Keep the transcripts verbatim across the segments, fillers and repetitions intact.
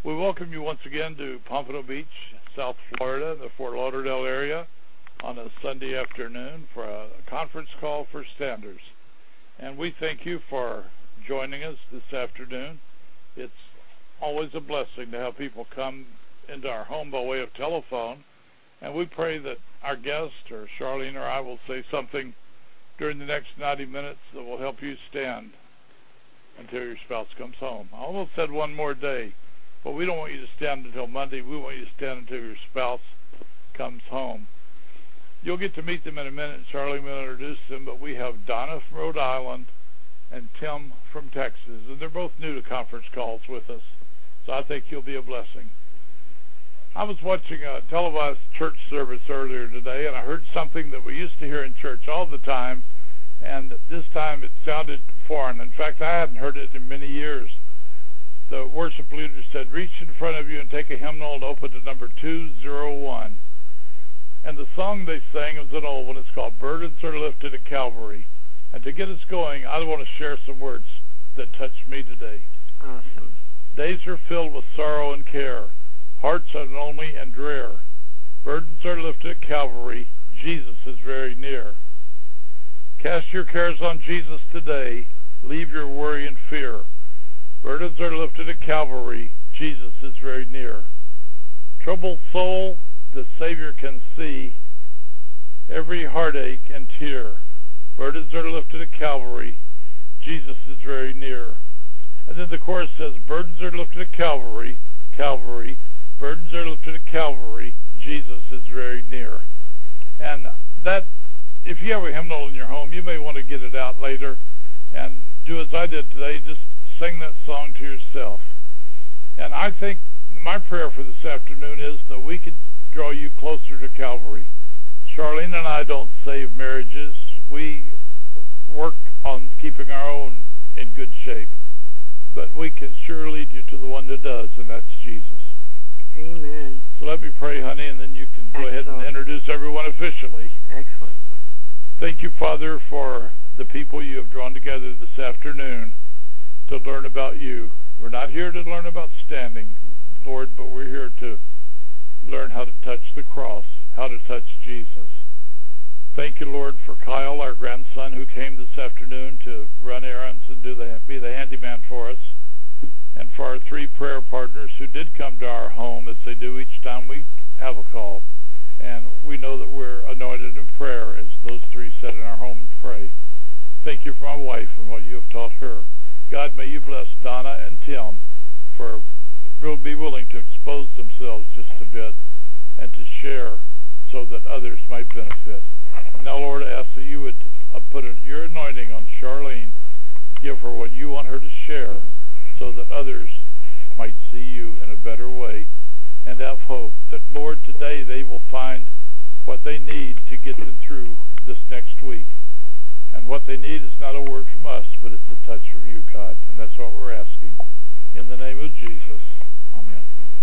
We welcome you once again to Pompano Beach, South Florida, the Fort Lauderdale area, on a Sunday afternoon for a conference call for Standers. And we thank you for joining us this afternoon. It's always a blessing to have people come into our home by way of telephone, and we pray that our guest, or Charlene or I, will say something during the next ninety minutes that will help you stand until your spouse comes home. I almost said one more day, but we don't want you to stand until Monday. We want you to stand until your spouse comes home. You'll get to meet them in a minute. Charlene will introduce them, but we have Donna from Rhode Island and Tim from Texas, and they're both new to conference calls with us, so I think you'll be a blessing. I was watching a televised church service earlier today, and I heard something that we used to hear in church all the time, and this time it sounded foreign. In fact, I hadn't heard it in many years. The worship leader said, reach in front of you and take a hymnal and open to number two oh one. And the song they sang was an old one. It's called Burdens Are Lifted at Calvary. And to get us going, I want to share some words that touched me today. Awesome. Days are filled with sorrow and care. Hearts are lonely and drear. Burdens are lifted at Calvary. Jesus is very near. Cast your cares on Jesus today. Leave your worry and fear. Burdens are lifted at Calvary. Jesus is very near. Troubled soul, the Savior can see every heartache and tear. Burdens are lifted at Calvary. Jesus is very near. And then the chorus says, burdens are lifted at Calvary, Calvary. Burdens are lifted at Calvary. Jesus is very near. And that, if you have a hymnal in your home, you may want to get it out later and do as I did today, just sing that song to yourself. And I think my prayer for this afternoon is that we can draw you closer to Calvary. Charlene and I don't save marriages. We work on keeping our own in good shape. But we can sure lead you to the one that does, and that's Jesus. Amen. So let me pray, honey, and then you can go Excellent. ahead and introduce everyone officially. Excellent. Thank you, Father, for the people you have drawn together this afternoon to learn about you. We're not here to learn about standing, Lord, but we're here to learn how to touch the cross, how to touch Jesus. Thank you, Lord, for Kyle, our grandson, who came this afternoon to run errands and do the, be the handyman for us, and for our three prayer partners who did come to our home, as they do each time we have a call. And we know that we're anointed in prayer as those three sit in our home and pray. Thank you for my wife and what you have taught her. God, may you bless Donna and Tim for will be willing to expose themselves just a bit and to share so that others might benefit. Now, Lord, I ask that you would uh, put a, your anointing on Charlene, give her what you want her to share so that others might see you in a better way and have hope that, Lord, today they will find what they need to get them through this next week. And what they need is not a word from us, but it's a touch from you, God. And that's what we're asking. In the name of Jesus, amen.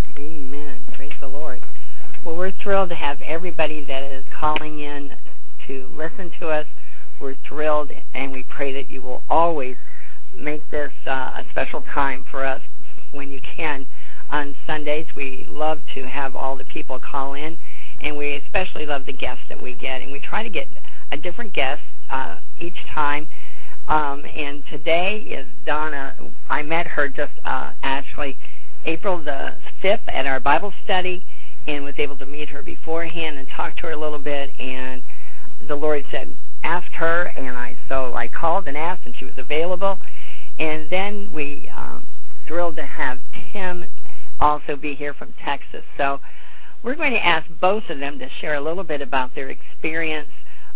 Amen. Praise the Lord. Well, we're thrilled to have everybody that is calling in to listen to us. We're thrilled, and we pray that you will always make this uh, a special time for us when you can. On Sundays, we love to have all the people call in, and we especially love the guests that we get. And we try to get a different guest uh, each time. Um, and today is Donna. I met her just uh, actually April the fifth at our Bible study, and was able to meet her beforehand and talk to her a little bit. And the Lord said, ask her, and I so I called and asked, and she was available. And then we um, thrilled to have Tim also be here from Texas. So we're going to ask both of them to share a little bit about their experience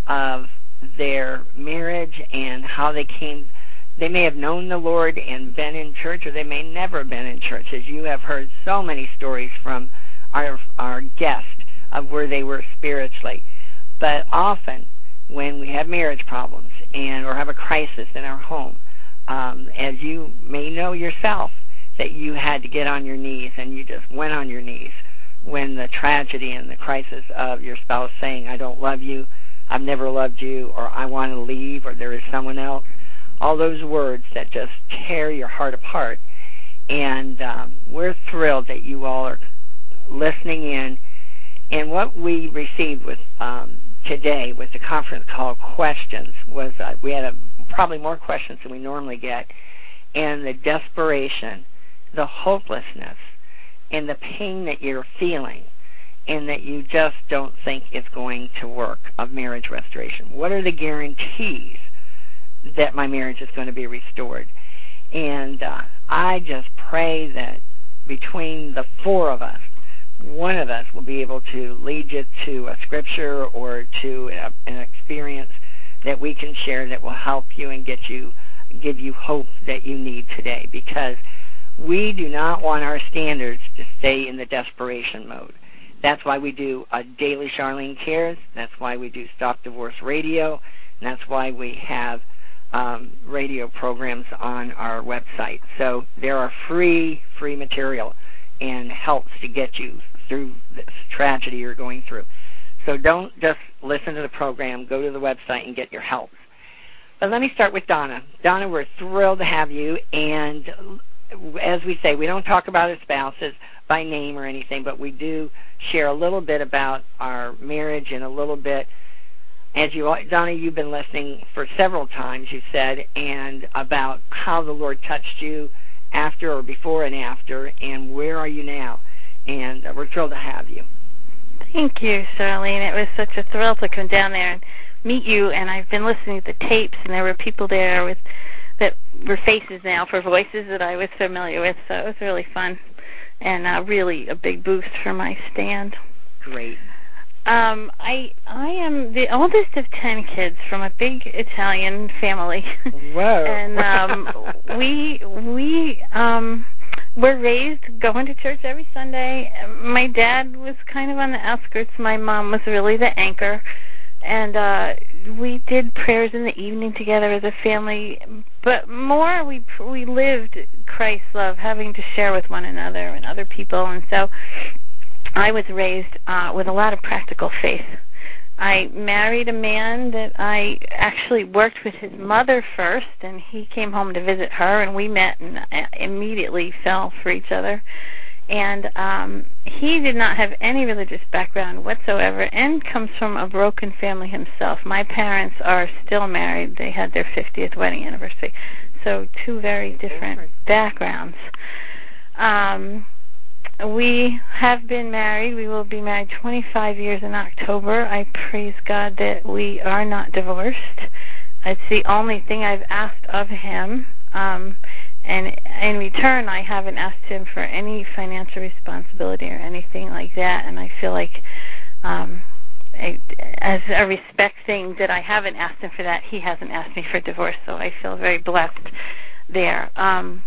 of their marriage and how they came. They may have known the Lord and been in church, or they may never have been in church, as you have heard so many stories from our our guest of where they were spiritually. But often when we have marriage problems and or have a crisis in our home, um, as you may know yourself, that you had to get on your knees, and you just went on your knees when the tragedy and the crisis of your spouse saying, I don't love you, I've never loved you, or I want to leave, or there is someone else, all those words that just tear your heart apart. And um, we're thrilled that listening in. And what we received with um, today with the conference call questions was uh, we had a, probably more questions than we normally get, and the desperation, the hopelessness, and the pain that you're feeling, and that you just don't think it's going to work of marriage restoration. What are the guarantees that my marriage is going to be restored? And uh, I just pray that between the four of us, one of us will be able to lead you to a scripture or to a, an experience that we can share that will help you and get you, give you hope that you need today, because we do not want our standards to stay in the desperation mode. That's why we do a daily Charlene Cares. That's why we do Stop Divorce Radio. And that's why we have um, radio programs on our website. So there are free, free material and helps to get you through this tragedy you're going through. So don't just listen to the program. Go to the website and get your help. But let me start with Donna. Donna, we're thrilled to have you. And as we say, we don't talk about our spouses by name or anything, but we do share a little bit about our marriage and a little bit, as you, Donna, you've been listening for several times, you said, and about how the Lord touched you after or before and after, and where are you now? And uh, we're thrilled to have you. Thank you, Charlene. It was such a thrill to come down there and meet you, and I've been listening to the tapes, and there were people there with that were faces now for voices that I was familiar with, so it was really fun, and uh, really a big boost for my stand. Great. Um, I I am the oldest of ten kids from a big Italian family. Whoa. And um, we we um, were raised going to church every Sunday. My dad was kind of on the outskirts. My mom was really the anchor. And uh, we did prayers in the evening together as a family. But more, we we lived Christ's love, having to share with one another and other people. And so I was raised uh, with a lot of practical faith. I married a man that I actually worked with his mother first, and he came home to visit her, and we met and immediately fell for each other. And um, he did not have any religious background whatsoever and comes from a broken family himself. My parents are still married. They had their fiftieth wedding anniversary. So two very different backgrounds. Um, we have been married. We will be married twenty-five years in October. I praise God that we are not divorced. It's the only thing I've asked of him. Um, and in return, I haven't asked him for any financial responsibility or anything like that. And I feel like um, I, as a respect thing that I haven't asked him for that, he hasn't asked me for divorce. So I feel very blessed there. Um,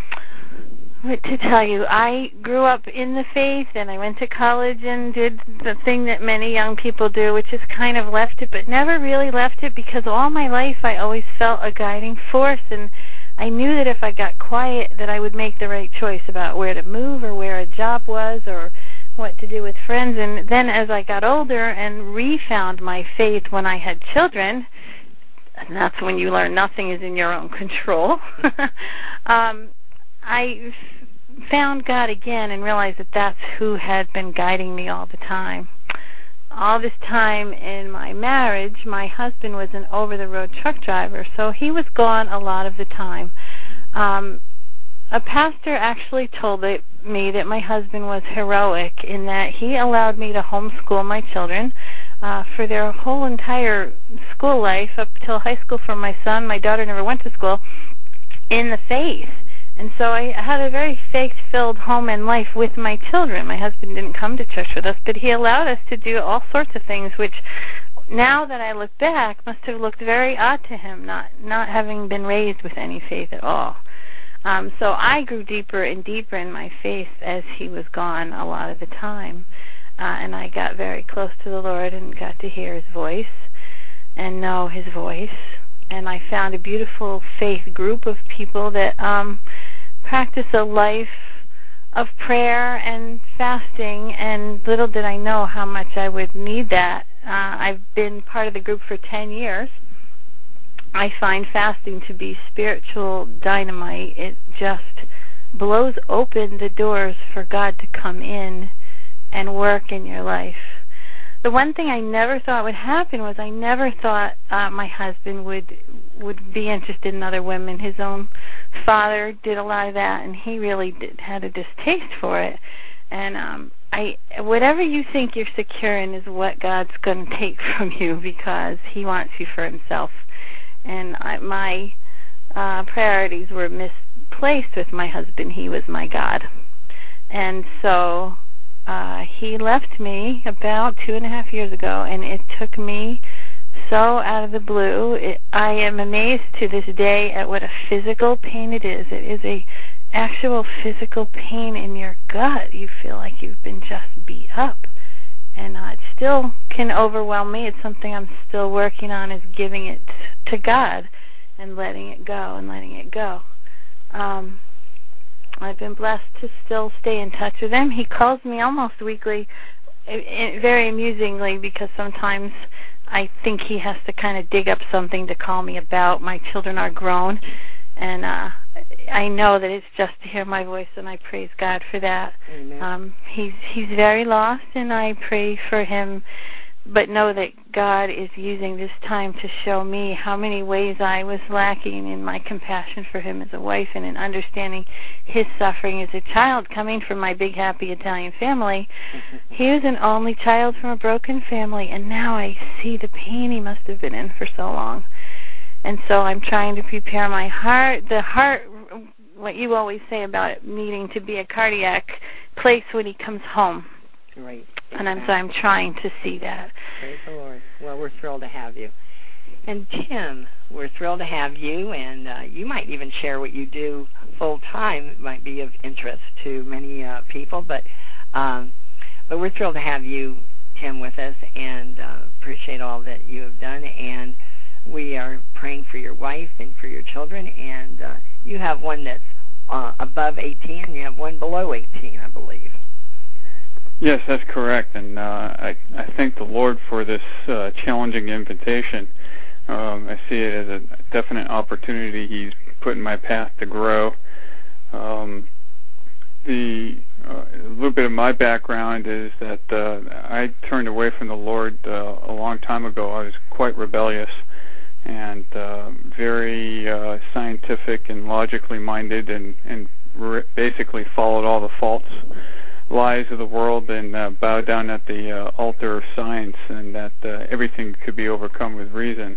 What to tell you, I grew up in the faith, and I went to college and did the thing that many young people do, which is kind of left it, but never really left it, because all my life I always felt a guiding force, and I knew that if I got quiet that I would make the right choice about where to move or where a job was or what to do with friends. And then as I got older and refound my faith when I had children, and that's when you learn nothing is in your own control, um, I found God again and realized that that's who had been guiding me all the time. All this time in my marriage, my husband was an over-the-road truck driver, so he was gone a lot of the time. Um, a pastor actually told it, me that my husband was heroic in that he allowed me to homeschool my children uh, for their whole entire school life up till high school for my son. My daughter never went to school, in the faith. And so I had a very faith-filled home and life with my children. My husband didn't come to church with us, but he allowed us to do all sorts of things, which now that I look back must have looked very odd to him, not not having been raised with any faith at all. Um, so I grew deeper and deeper in my faith as he was gone a lot of the time. Uh, and I got very close to the Lord and got to hear his voice and know his voice. And I found a beautiful faith group of people that um, practice a life of prayer and fasting, and little did I know how much I would need that. Uh, I've been part of the group for ten years. I find fasting to be spiritual dynamite. It just blows open the doors for God to come in and work in your life. The one thing I never thought would happen was I never thought uh, my husband would would be interested in other women. His own father did a lot of that, and he really did, had a distaste for it. And um, I, whatever you think you're secure in is what God's going to take from you, because He wants you for Himself. And I, my uh, priorities were misplaced with my husband. He was my God, and so uh, he left me about two and a half years ago, and it took me so out of the blue. It, I am amazed to this day at what a physical pain it is. It is a actual physical pain in your gut. You feel like you've been just beat up. And uh, it still can overwhelm me. It's something I'm still working on, is giving it to God and letting it go and letting it go. Um, I've been blessed to still stay in touch with him. He calls me almost weekly, it, it, very amusingly, because sometimes I think he has to kind of dig up something to call me about. My children are grown, and uh, I know that it's just to hear my voice, and I praise God for that. Amen. Um, he's he's very lost, and I pray for him, but know that God is using this time to show me how many ways I was lacking in my compassion for him as a wife and in understanding his suffering as a child coming from my big, happy Italian family. He was an only child from a broken family, and now I see the pain he must have been in for so long. And so I'm trying to prepare my heart, the heart, what you always say about it needing to be a cardiac place when he comes home. Right. And I'm, so I'm trying to see that. Praise the Lord. Well, we're thrilled to have you. And Tim, we're thrilled to have you, and uh, you might even share what you do full time. It might be of interest to many uh, people, but um, but we're thrilled to have you, Tim, with us, and uh, appreciate all that you have done. And we are praying for your wife and for your children, and uh, you have one that's uh, above eighteen, and you have one below eighteen, I believe. Yes, that's correct, and uh, I, I thank the Lord for this uh, challenging invitation. Um, I see it as a definite opportunity He's put in my path to grow. Um, the uh, a little bit of my background is that uh, I turned away from the Lord uh, a long time ago. I was quite rebellious and uh, very uh, scientific and logically minded, and, and re- basically followed all the false lies of the world and uh, bow down at the uh, altar of science, and that uh, everything could be overcome with reason.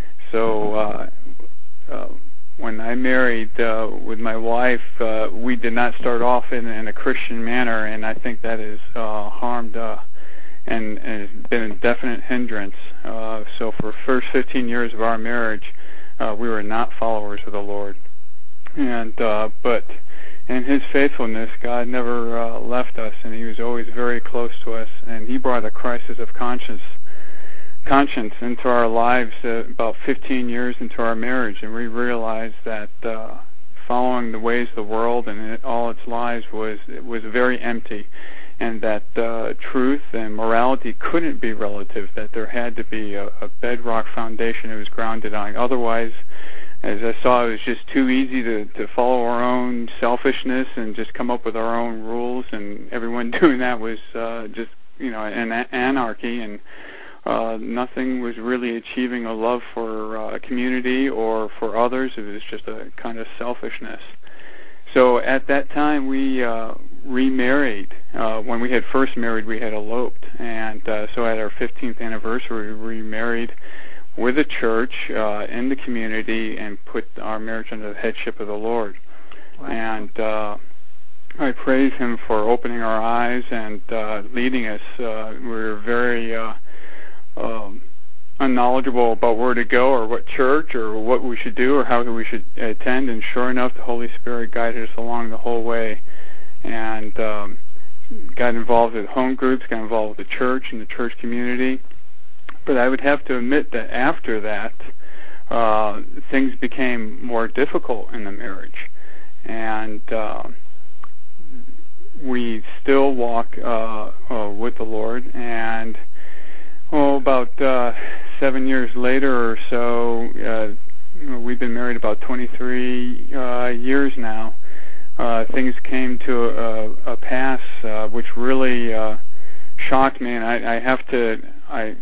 So uh, uh, when I married uh, with my wife, uh, we did not start off in, in a Christian manner, and I think that has uh, harmed uh, and, and has been a definite hindrance. Uh, so for the first fifteen years of our marriage, uh, we were not followers of the Lord. And uh, but in His faithfulness, God never uh, left us, and He was always very close to us. And He brought a crisis of conscience, conscience into our lives uh, about fifteen years into our marriage, and we realized that uh, following the ways of the world and it, all its lies was it was very empty, and that uh, truth and morality couldn't be relative. That there had to be a, a bedrock foundation it was grounded on. Otherwise, as I saw, it was just too easy to, to follow our own selfishness and just come up with our own rules, and everyone doing that was uh, just, you know, an anarchy, and uh, nothing was really achieving a love for uh, a community or for others. It was just a kind of selfishness. So at that time, we uh, remarried. Uh, when we had first married, we had eloped, and uh, so at our fifteenth anniversary, we remarried with the church uh, in the community and put our marriage under the headship of the Lord. Wow. And uh, I praise Him for opening our eyes and uh, leading us. Uh, we were very uh, um, unknowledgeable about where to go or what church or what we should do or how we should attend, and sure enough, the Holy Spirit guided us along the whole way. And um, got involved with home groups, got involved with the church and the church community. But I would have to admit that after that, uh, things became more difficult in the marriage. And uh, we still walk uh, uh, with the Lord. And oh, about uh, seven years later or so, uh, we've been married about twenty-three uh, years now. Uh, things came to a, a pass uh, which really... Uh, shocked me, and I, I have to I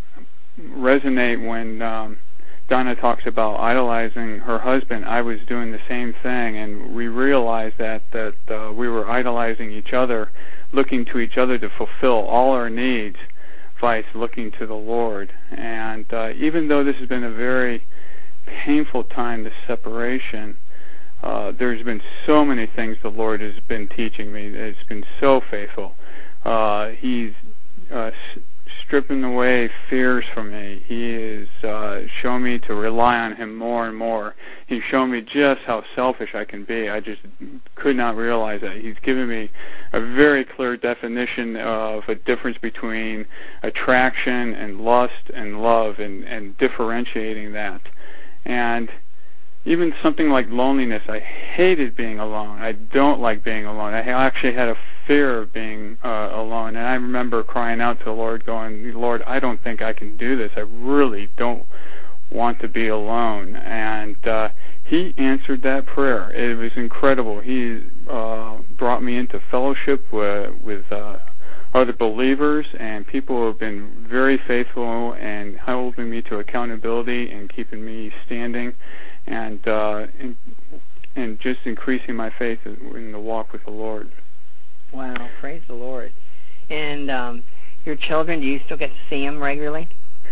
resonate when um, Donna talks about idolizing her husband. I was doing the same thing, and we realized that that uh, we were idolizing each other, looking to each other to fulfill all our needs, vice looking to the Lord. And uh, even though this has been a very painful time, this separation, uh, there's been so many things the Lord has been teaching me. It's been so faithful. Uh, he's uh, s- stripping away fears from me. He is uh, showing me to rely on Him more and more. He's shown me just how selfish I can be. I just could not realize that. He's given me a very clear definition of a difference between attraction and lust and love, and, and differentiating that. And even something like loneliness, I hated being alone. I don't like being alone. I actually had a fear of being uh, alone. And I remember crying out to the Lord, going, Lord, I don't think I can do this. I really don't want to be alone. And uh, He answered that prayer. It was incredible. He uh, brought me into fellowship with, with uh, other believers and people who have been very faithful and holding me to accountability and keeping me standing, and uh, and, and just increasing my faith in the walk with the Lord. Wow, praise the Lord. And um, your children, do you still get to see them regularly?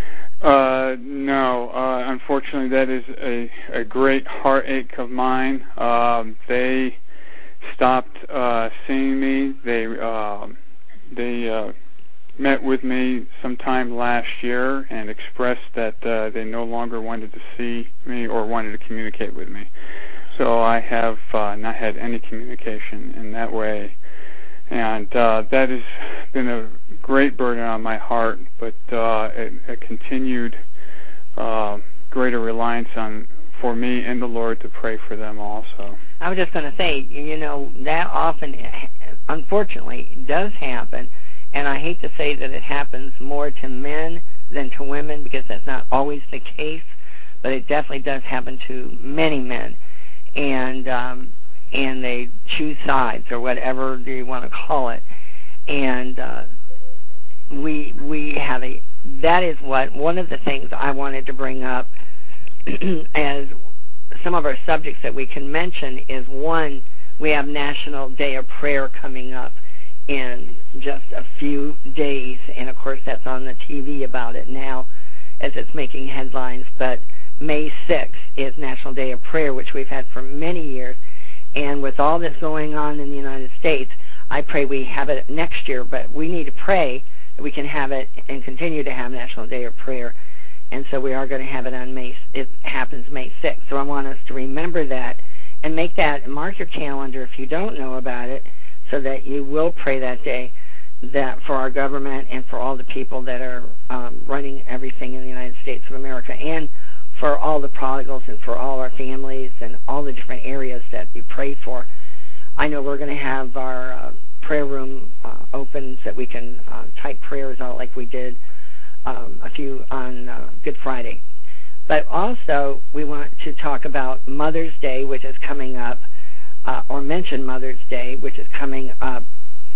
Uh, no, uh, unfortunately, that is a, a great heartache of mine. Um, they stopped uh, seeing me. They um, they uh, met with me sometime last year and expressed that uh, they no longer wanted to see me or wanted to communicate with me. So I have uh, not had any communication in that way. And uh, that has been a great burden on my heart, but uh, a, a continued uh, greater reliance on for me and the Lord to pray for them also. I was just going to say, you know, that often, unfortunately, does happen. And I hate to say that it happens more to men than to women, because that's not always the case, but it definitely does happen to many men. And um, and they choose sides, or whatever you want to call it. And uh, we we have a, that is what, one of the things I wanted to bring up as some of our subjects that we can mention is, one, we have National Day of Prayer coming up in just a few days, and of course that's on the T V about it now as it's making headlines. But May sixth is National Day of Prayer, which we've had for many years, and with all this going on in the United States, I pray we have it next year, but we need to pray that we can have it and continue to have National Day of Prayer. And so we are going to have it on May, it happens May sixth. So I want us to remember that and make that, mark your calendar if you don't know about it, so that you will pray that day, that for our government and for all the people that are um, running everything in the United States of America, and for all the prodigals and for all our families and all the different areas that we pray for. I know we're going to have our uh, prayer room uh, open so that we can uh, type prayers out like we did um, a few on uh, Good Friday. But also, we want to talk about Mother's Day, which is coming up, uh, or mention Mother's Day, which is coming up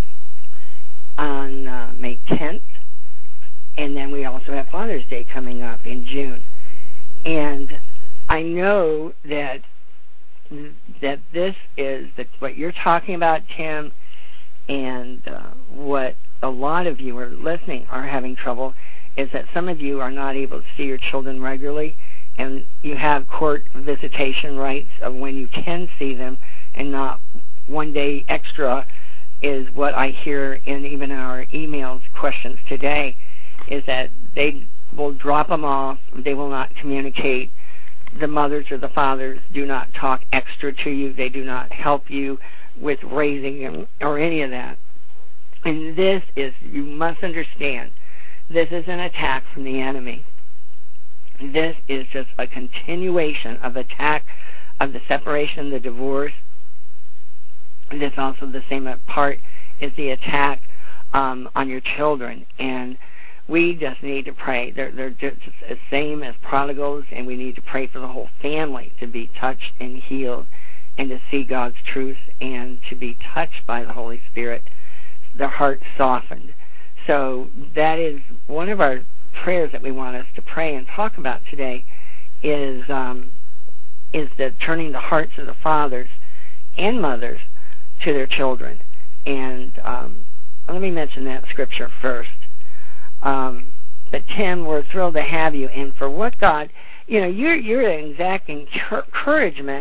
on uh, May tenth. And then we also have Father's Day coming up in June. And I know that that this is the, what you're talking about, Tim, and uh, what a lot of you are listening are having trouble, is that some of you are not able to see your children regularly, and you have court visitation rights of when you can see them, and not one day extra is what I hear in even our emails questions today, is that they will drop them off, they will not communicate. The mothers or the fathers do not talk extra to you, they do not help you with raising them or any of that. And this is, you must understand, this is an attack from the enemy. This is just a continuation of attack of the separation, the divorce. And it's also the same part is the attack um, on your children. And we just need to pray. They're, they're just the same as prodigals, and we need to pray for the whole family to be touched and healed and to see God's truth and to be touched by the Holy Spirit, their hearts softened. So that is one of our prayers that we want us to pray and talk about today is um, is the turning the hearts of the fathers and mothers to their children. And um, let me mention that scripture first. Um, but Tim, we're thrilled to have you, and for what God, you know, you're you're an exact encouragement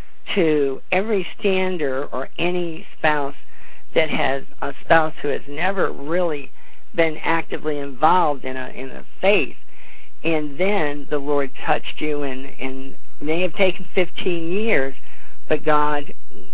to every stander or any spouse that has a spouse who has never really been actively involved in a in a faith, and then the Lord touched you, and and may have taken fifteen years, but God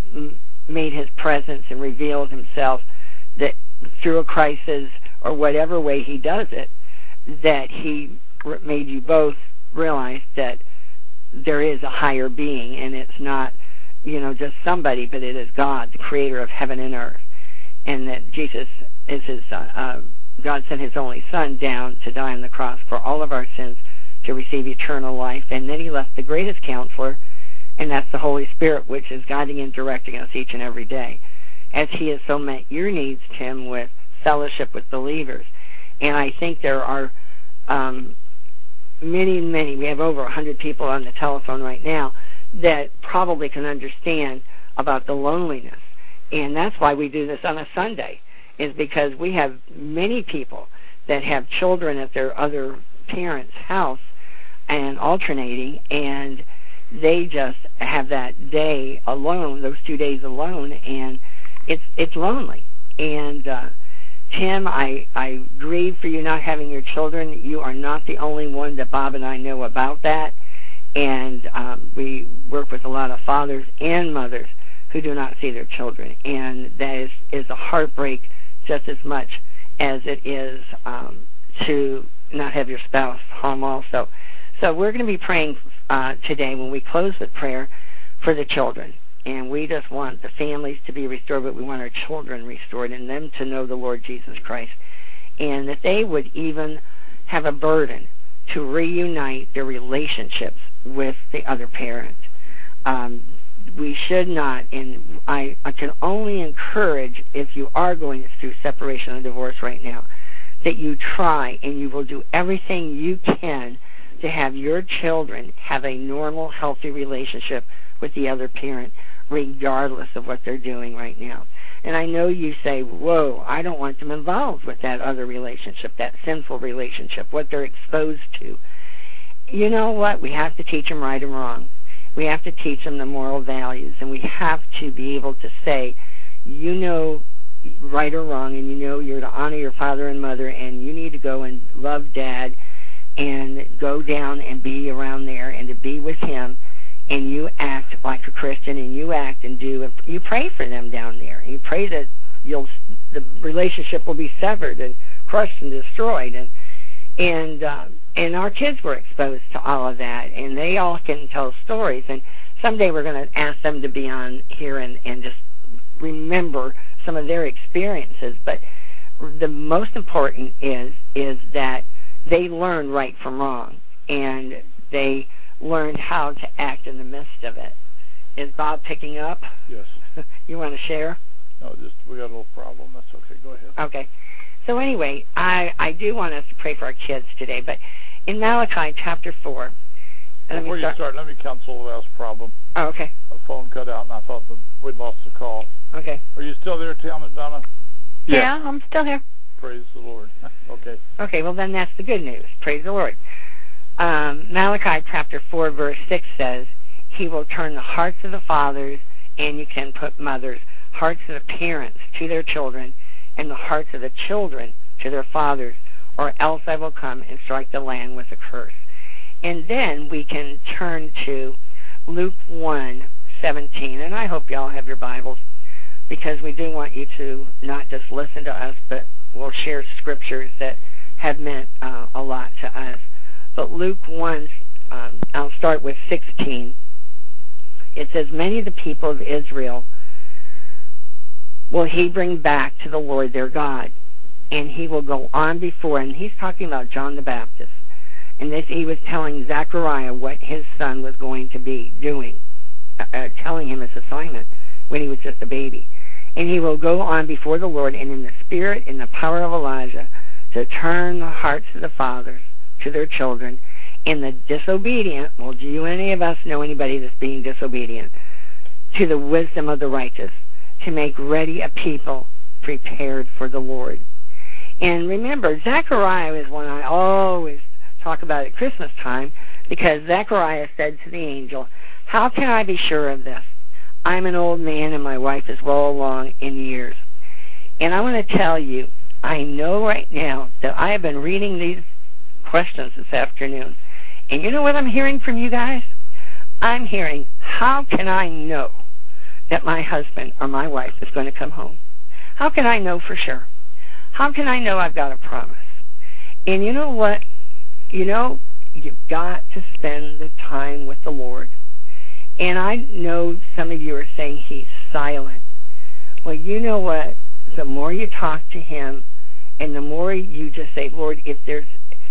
made His presence and revealed Himself that through a crisis or whatever way He does it, that He made you both realize that there is a higher being, and it's not, you know, just somebody, but it is God, the creator of heaven and earth, and that Jesus is His, uh, uh, God sent His only Son down to die on the cross for all of our sins to receive eternal life, and then He left the greatest counselor, and that's the Holy Spirit, which is guiding and directing us each and every day, as He has so met your needs, Tim, with fellowship with believers. And I think there are um, many, many, we have over one hundred people on the telephone right now that probably can understand about the loneliness. And that's why we do this on a Sunday, is because we have many people that have children at their other parents' house and alternating, and they just have that day alone, those two days alone, and it's it's lonely. And uh, Tim, I, I grieve for you not having your children. You are not the only one that Bob and I know about that. And um, we work with a lot of fathers and mothers who do not see their children. And that is, is a heartbreak just as much as it is um, to not have your spouse home also. So we're going to be praying uh, today when we close with prayer for the children. And we just want the families to be restored, but we want our children restored and them to know the Lord Jesus Christ. And that they would even have a burden to reunite their relationships with the other parent. Um, we should not, and I, I can only encourage, if you are going through separation or divorce right now, that you try and you will do everything you can to have your children have a normal, healthy relationship with the other parent, regardless of what they're doing right now. And I know you say, whoa, I don't want them involved with that other relationship, that sinful relationship, what they're exposed to. You know what? We have to teach them right and wrong. We have to teach them the moral values, and we have to be able to say, you know right or wrong, and you know you're to honor your father and mother, and you need to go and love Dad and go down and be around there and to be with him. And you act like a Christian, and you act and do, and you pray for them down there. And you pray that you'll, the relationship will be severed and crushed and destroyed. And and uh, and our kids were exposed to all of that, and they all can tell stories. And someday we're going to ask them to be on here and, and just remember some of their experiences. But the most important is is that they learn right from wrong, and they learned how to act in the midst of it. Is Bob picking up? Yes. You want to share? No, just we got a little problem. That's okay. Go ahead. Okay. So anyway, I, I do want us to pray for our kids today, but in Malachi chapter four, let Before me start. you start, let me cancel the last problem. Oh, okay. A phone cut out, and I thought that we'd lost the call. Okay. Are you still there, Tim and Donna? Yeah, I'm still here. Praise the Lord. Okay. Okay, well then that's the good news. Praise the Lord. Um, Malachi chapter four, verse six says, He will turn the hearts of the fathers, and you can put mothers, hearts of the parents to their children, and the hearts of the children to their fathers, or else I will come and strike the land with a curse. And then we can turn to Luke one seventeen, and I hope you all have your Bibles, because we do want you to not just listen to us, but we'll share scriptures that have meant uh, a lot to us. But Luke one, um, I'll start with sixteen. It says, many of the people of Israel will he bring back to the Lord their God, and he will go on before, and he's talking about John the Baptist, and this, he was telling Zechariah what his son was going to be doing, uh, uh, telling him his assignment when he was just a baby. And he will go on before the Lord, and in the spirit and the power of Elijah, to turn the hearts of the fathers to their children, and the disobedient, well, do you any of us know anybody that's being disobedient, to the wisdom of the righteous, to make ready a people prepared for the Lord. And remember, Zechariah is one I always talk about at Christmas time, because Zechariah said to the angel, how can I be sure of this? I'm an old man and my wife is well along in years. And I want to tell you, I know right now that I have been reading these questions this afternoon. And you know what I'm hearing from you guys? I'm hearing, how can I know that my husband or my wife is going to come home? How can I know for sure? How can I know I've got a promise? And you know what? You know, you've got to spend the time with the Lord. And I know some of you are saying he's silent. Well, you know what? The more you talk to him and the more you just say, Lord, if there's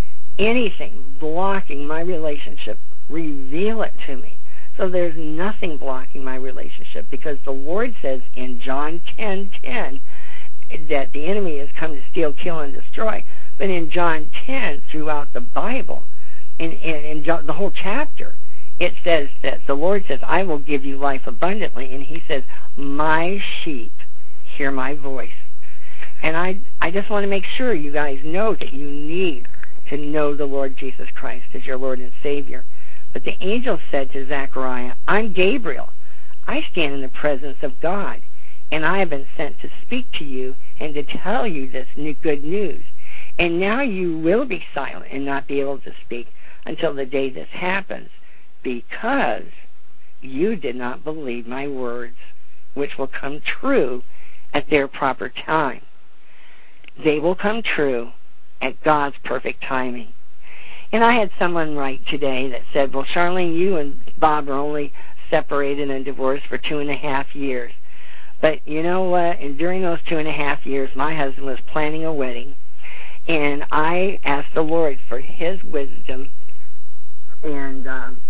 anything blocking my relationship, reveal it to me. So there's nothing blocking my relationship, because the Lord says in John ten ten that the enemy has come to steal, kill, and destroy. But in John ten, throughout the Bible, in, in, in John, the whole chapter, it says that the Lord says, I will give you life abundantly. And he says, my sheep hear my voice. And I, I just want to make sure you guys know that you need to know the Lord Jesus Christ as your Lord and Savior. But the angel said to Zechariah, I'm Gabriel. I stand in the presence of God, and I have been sent to speak to you and to tell you this new good news. And now you will be silent and not be able to speak until the day this happens, because you did not believe my words, which will come true at their proper time. They will come true at God's perfect timing. And I had someone write today that said, well, Charlene, you and Bob are only separated and divorced for two and a half years. But you know what? And during those two and a half years, my husband was planning a wedding. And I asked the Lord for his wisdom. And um,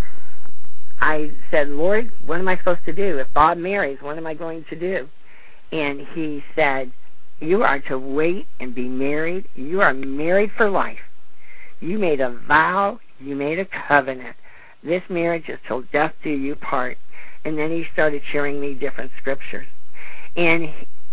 I said, Lord, what am I supposed to do? If Bob marries, what am I going to do? And he said, you are to wait and be married. You are married for life. You made a vow. You made a covenant. This marriage is till death do you part. And then he started sharing me different scriptures. And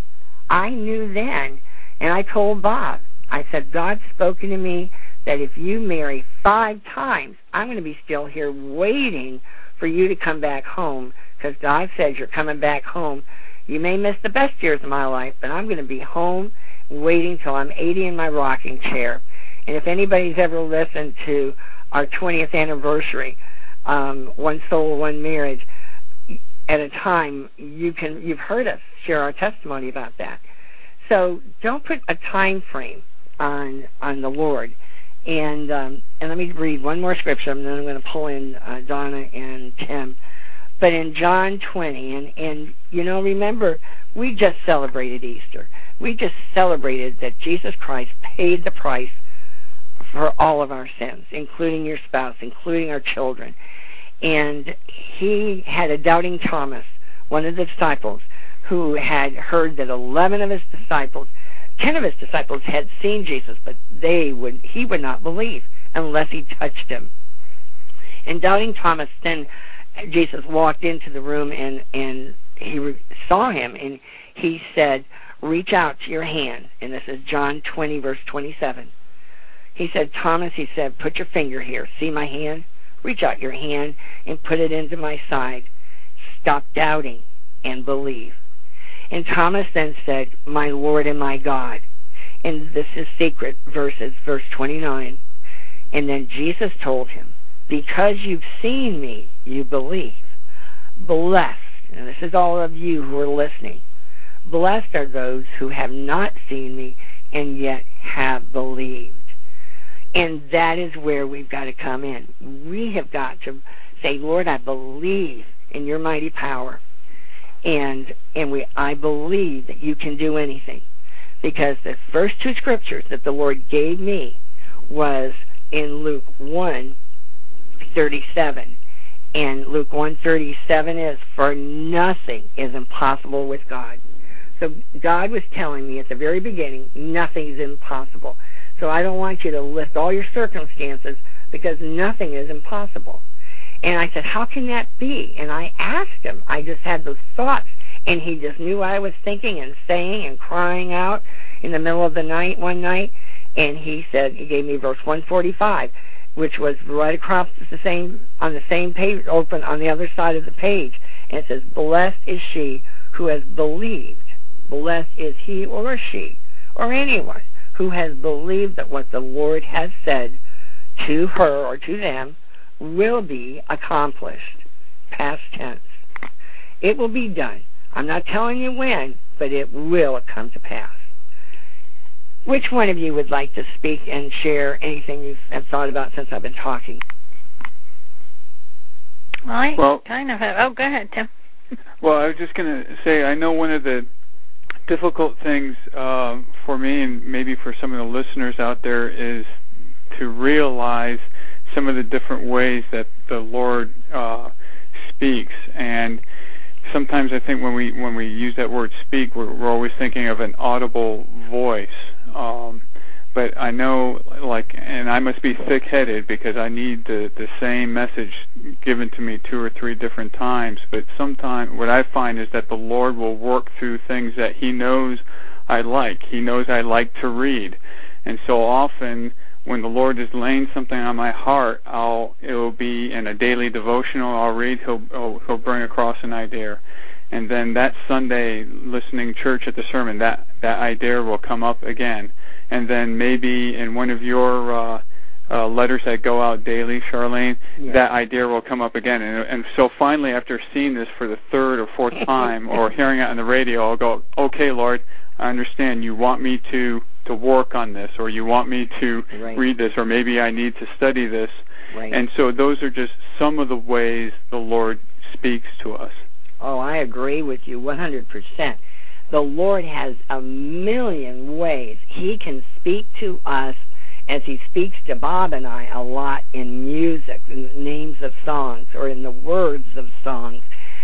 I knew then, and I told Bob, I said, God's spoken to me that if you marry five times, I'm going to be still here waiting for you to come back home, because God says you're coming back home. You may miss the best years of my life, but I'm going to be home waiting till I'm eighty in my rocking chair. And if anybody's ever listened to our twentieth anniversary, um, One Soul, One Marriage, at a time, you can, you've heard us share our testimony about that. So don't put a time frame on on the Lord. And um, and let me read one more scripture, and then I'm going to pull in uh, Donna and Tim. But in John twenty, and, and, you know, remember, we just celebrated Easter. We just celebrated that Jesus Christ paid the price for all of our sins, including your spouse, including our children. And he had a doubting Thomas, one of the disciples, who had heard that eleven of his disciples, ten of his disciples had seen Jesus, but they would, he would not believe unless he touched him. And doubting Thomas, then Jesus walked into the room and, and he re- saw him, and he said, reach out to your hand. And this is John twenty, verse twenty-seven. He said, Thomas, he said, put your finger here. See my hand? Reach out your hand and put it into my side. Stop doubting and believe. And Thomas then said, my Lord and my God. And this is secret verses, verse twenty-nine. And then Jesus told him, because you've seen me, you believe. Blessed, and this is all of you who are listening, blessed are those who have not seen me and yet have believed. And that is where we've got to come in. We have got to say, Lord, I believe in your mighty power. And and we I believe that you can do anything. Because the first two scriptures that the Lord gave me was in Luke one thirty-seven. And Luke one thirty-seven is, for nothing is impossible with God. So God was telling me at the very beginning, nothing's impossible. So I don't want you to list all your circumstances because nothing is impossible. And I said, how can that be? And I asked him. I just had those thoughts, and he just knew what I was thinking and saying and crying out in the middle of the night one night. And he said, he gave me verse one forty-five, which was right across the same, on the same page, open on the other side of the page. And it says, blessed is she who has believed. Blessed is he or she or anyone who has believed that what the Lord has said to her or to them will be accomplished. Past tense. It will be done. I'm not telling you when, but it will come to pass. Which one of you would like to speak and share anything you have thought about since I've been talking? Well, I well, kind of have. Oh, go ahead, Tim. Well, I was just going to say, I know one of the difficult things uh, for me and maybe for some of the listeners out there is to realize some of the different ways that the Lord uh, speaks. And sometimes I think when we when we use that word speak, we're, we're always thinking of an audible voice. Um, but I know, like, and I must be thick-headed because I need the, the same message given to me two or three different times. But sometimes what I find is that the Lord will work through things that he knows I like. He knows I like to read. And so often when the Lord is laying something on my heart, I'll it will be in a daily devotional I'll read. He'll he'll, he'll bring across an idea, and then that Sunday listening church at the sermon, that that idea will come up again, and then maybe in one of your uh, uh, letters that go out daily, Charlene, Yeah. that idea will come up again, and and so finally after seeing this for the third or fourth time or hearing it on the radio, I'll go, okay, Lord, I understand. You want me to. to work on this, or you want me to Right. read this, or maybe I need to study this. Right. And so those are just some of the ways the Lord speaks to us. Oh, I agree with you one hundred percent. The Lord has a million ways he can speak to us as he speaks to Bob and I a lot in music, in the names of songs, or in the words of songs.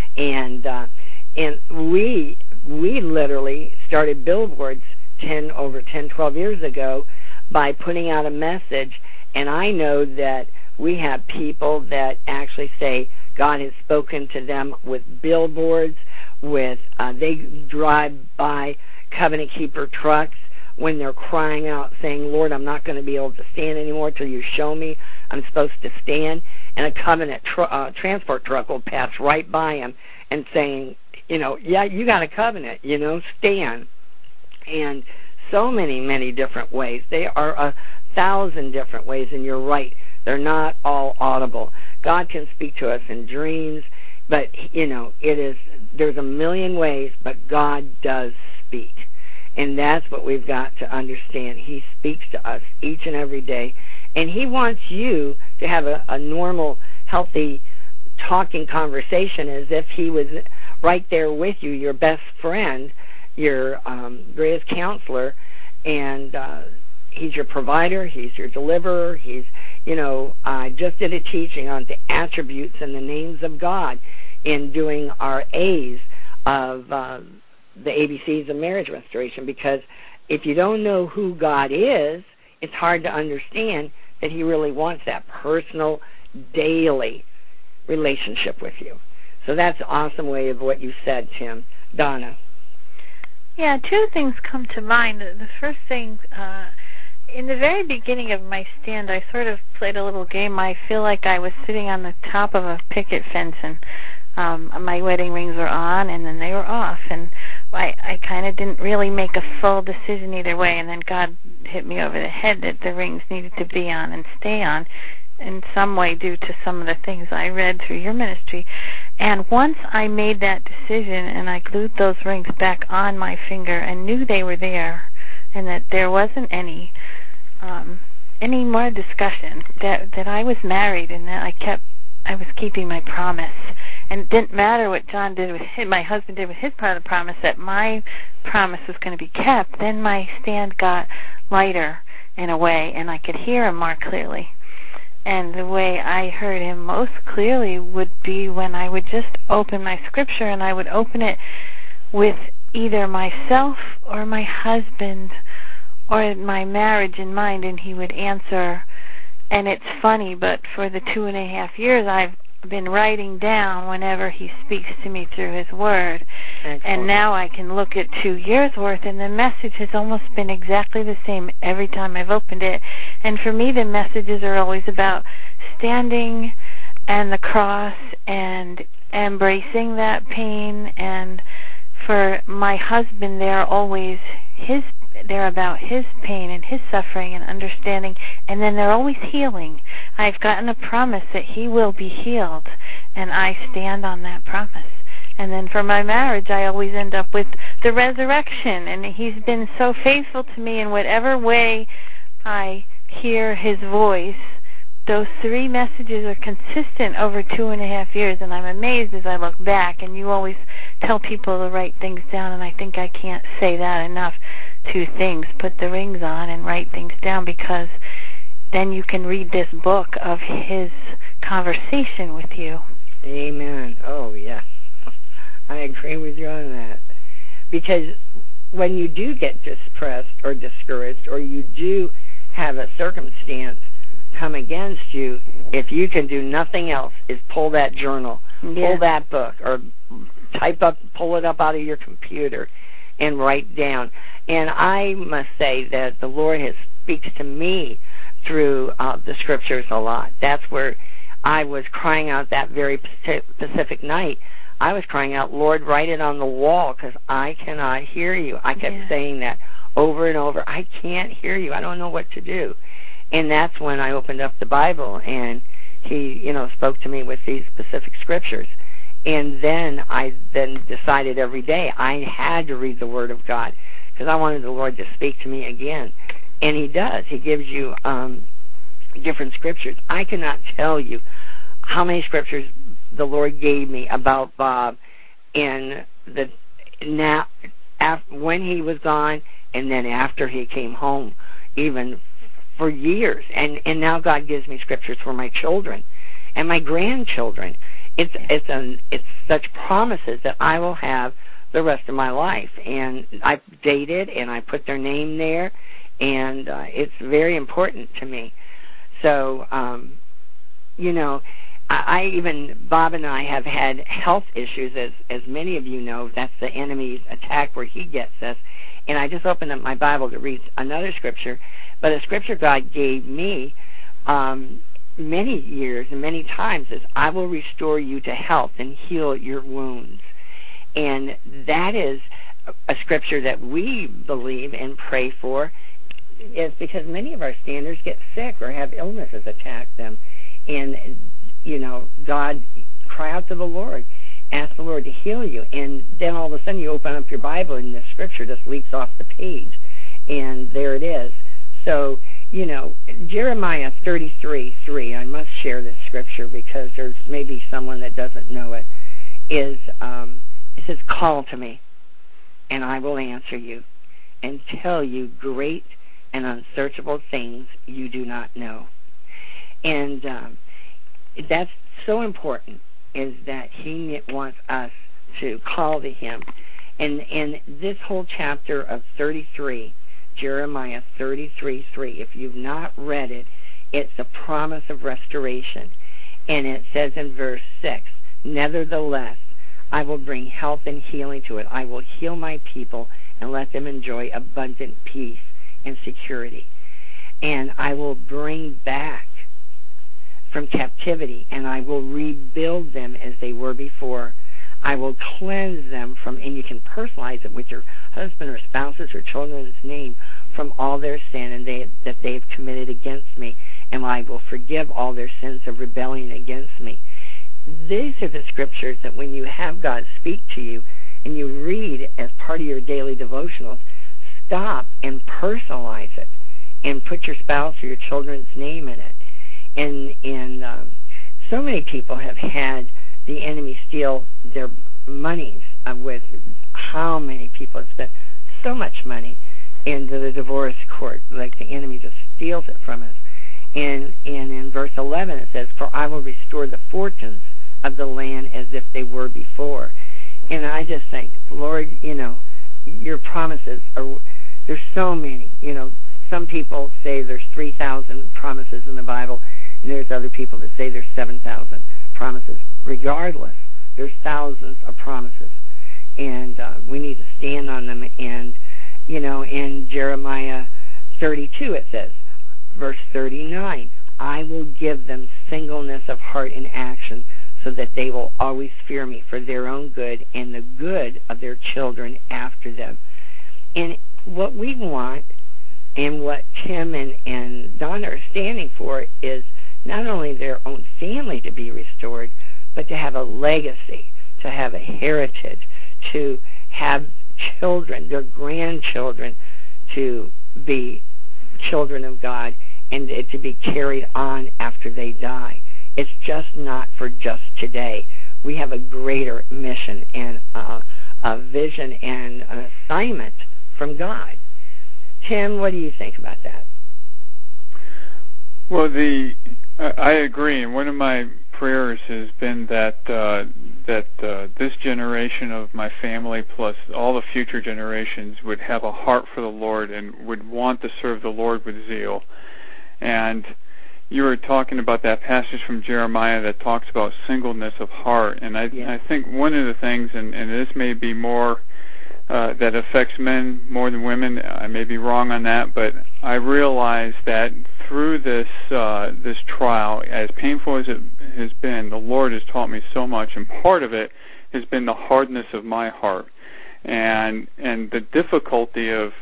And uh, and we we literally started billboards ten over ten, twelve years ago by putting out a message, and I know that we have people that actually say God has spoken to them with billboards, with uh, they drive by Covenant Keeper trucks when they're crying out saying, Lord, I'm not going to be able to stand anymore till you show me I'm supposed to stand, and a Covenant tr- uh, transport truck will pass right by them and saying, you know, yeah, you got a covenant, you know, stand. And so many, many different ways. They are a thousand different ways, and you're right. They're not all audible. God can speak to us in dreams, but, you know, it is, there's a million ways, but God does speak. And that's what we've got to understand. He speaks to us each and every day, and he wants you to have a, a normal, healthy, talking conversation as if he was right there with you, your best friend, your um, greatest counselor, and uh, he's your provider, he's your deliverer, he's, you know, I just did a teaching on the attributes and the names of God in doing our A's of uh, the A B Cs of marriage restoration, because if you don't know who God is, it's hard to understand that he really wants that personal, daily relationship with you. So that's an awesome way of what you said, Tim. Donna. Yeah, two things come to mind. The first thing, uh, in the very beginning of my stand, I sort of played a little game. I feel like I was sitting on the top of a picket fence, and um, my wedding rings were on, and then they were off, and I, I kind of didn't really make a full decision either way, and then God hit me over the head that the rings needed to be on and stay on in some way due to some of the things I read through your ministry. And once I made that decision and I glued those rings back on my finger and knew they were there and that there wasn't any um, any more discussion, that, that I was married and that I kept, I was keeping my promise. And it didn't matter what John did with his, my husband did with his part of the promise, that my promise was going to be kept. Then my stand got lighter in a way, and I could hear him more clearly. And the way I heard him most clearly would be when I would just open my scripture, and I would open it with either myself or my husband or my marriage in mind, and he would answer. And it's funny, but for the two and a half years, I've been writing down whenever he speaks to me through his word. Excellent. And now I can look at two years' worth, and the message has almost been exactly the same every time I've opened it. And for me, the messages are always about standing and the cross and embracing that pain. And for my husband, they're always his they're about his pain and his suffering and understanding, and then they're always healing. I've gotten a promise that he will be healed, and I stand on that promise. And then for my marriage, I always end up with the resurrection, and he's been so faithful to me in whatever way I hear his voice. Those three messages are consistent over two and a half years, and I'm amazed as I look back. And you always tell people to write things down, and I think I can't say that enough. Two things: put the rings on and write things down, because then you can read this book of his conversation with you. Amen. Oh, yes. I agree with you on that. Because when you do get depressed or discouraged, or you do have a circumstance come against you, if you can do nothing else, is pull that journal, Yeah. pull that book, or type up, pull it up out of your computer and write down. And I must say that the Lord has speaks to me through uh, the scriptures a lot. That's where I was crying out that very specific night. I was crying out, Lord, write it on the wall, because I cannot hear you. I kept Yeah. saying that over and over. I can't hear you. I don't know what to do. And that's when I opened up the Bible, and he, you know, spoke to me with these specific scriptures. And then I then decided every day I had to read the Word of God, because I wanted the Lord to speak to me again. And he does. He gives you um, different scriptures. I cannot tell you how many scriptures the Lord gave me about Bob in the now after, when he was gone, and then after he came home, even for years. And and now God gives me scriptures for my children and my grandchildren. It's it's an it's such promises that I will have the rest of my life. And I dated and I put their name there, and uh, it's very important to me. So um, you know. I even, Bob and I have had health issues, as, as many of you know. That's the enemy's attack where he gets us. And I just opened up my Bible to read another scripture. But a scripture God gave me um, many years and many times is, I will restore you to health and heal your wounds. And that is a scripture that we believe and pray for, is because many of our standers get sick or have illnesses attack them. And you know, God, cry out to the Lord. Ask the Lord to heal you. And then all of a sudden you open up your Bible and the scripture just leaps off the page. And there it is. So, you know, Jeremiah thirty-three three, I must share this scripture because there's maybe someone that doesn't know it, is, um, it says, call to me, and I will answer you and tell you great and unsearchable things you do not know. And um, that's so important, is that he wants us to call to him. And and this whole chapter of thirty-three, Jeremiah thirty-three three, if you've not read it, it's a promise of restoration. And it says in verse six, nevertheless, I will bring health and healing to it. I will heal my people and let them enjoy abundant peace and security. And I will bring back from captivity, and I will rebuild them as they were before. I will cleanse them from, and you can personalize it with your husband or spouse's or children's name, from all their sin and they, that they have committed against me, and I will forgive all their sins of rebellion against me. These are the scriptures that when you have God speak to you and you read as part of your daily devotionals, stop and personalize it and put your spouse or your children's name in it. And, and um, so many people have had the enemy steal their monies uh, with how many people have spent so much money into the divorce court, like the enemy just steals it from us. And, and in verse eleven it says, for I will restore the fortunes of the land as if they were before. And I just think, Lord, you know, your promises are, there's so many. You know, some people say there's three thousand promises in the Bible, and there's other people that say there's seven thousand promises. Regardless, there's thousands of promises, and uh, we need to stand on them. And, you know, in Jeremiah thirty-two it says, verse thirty-nine, I will give them singleness of heart and action so that they will always fear me for their own good and the good of their children after them. And what we want and what Tim and, and Donna are standing for is not only their own family to be restored, but to have a legacy, to have a heritage, to have children, their grandchildren, to be children of God and it to be carried on after they die. It's just not for just today. We have a greater mission and uh, a vision and an assignment from God. Tim, what do you think about that? Well, the uh, I agree, and one of my prayers has been that uh, that uh, this generation of my family, plus all the future generations, would have a heart for the Lord and would want to serve the Lord with zeal. And you were talking about that passage from Jeremiah that talks about singleness of heart, and I, yes. I think one of the things, and, and this may be more uh, that affects men more than women. I may be wrong on that, but I realize that through this uh, this trial, as painful as it has been, the Lord has taught me so much, and part of it has been the hardness of my heart, and and the difficulty of,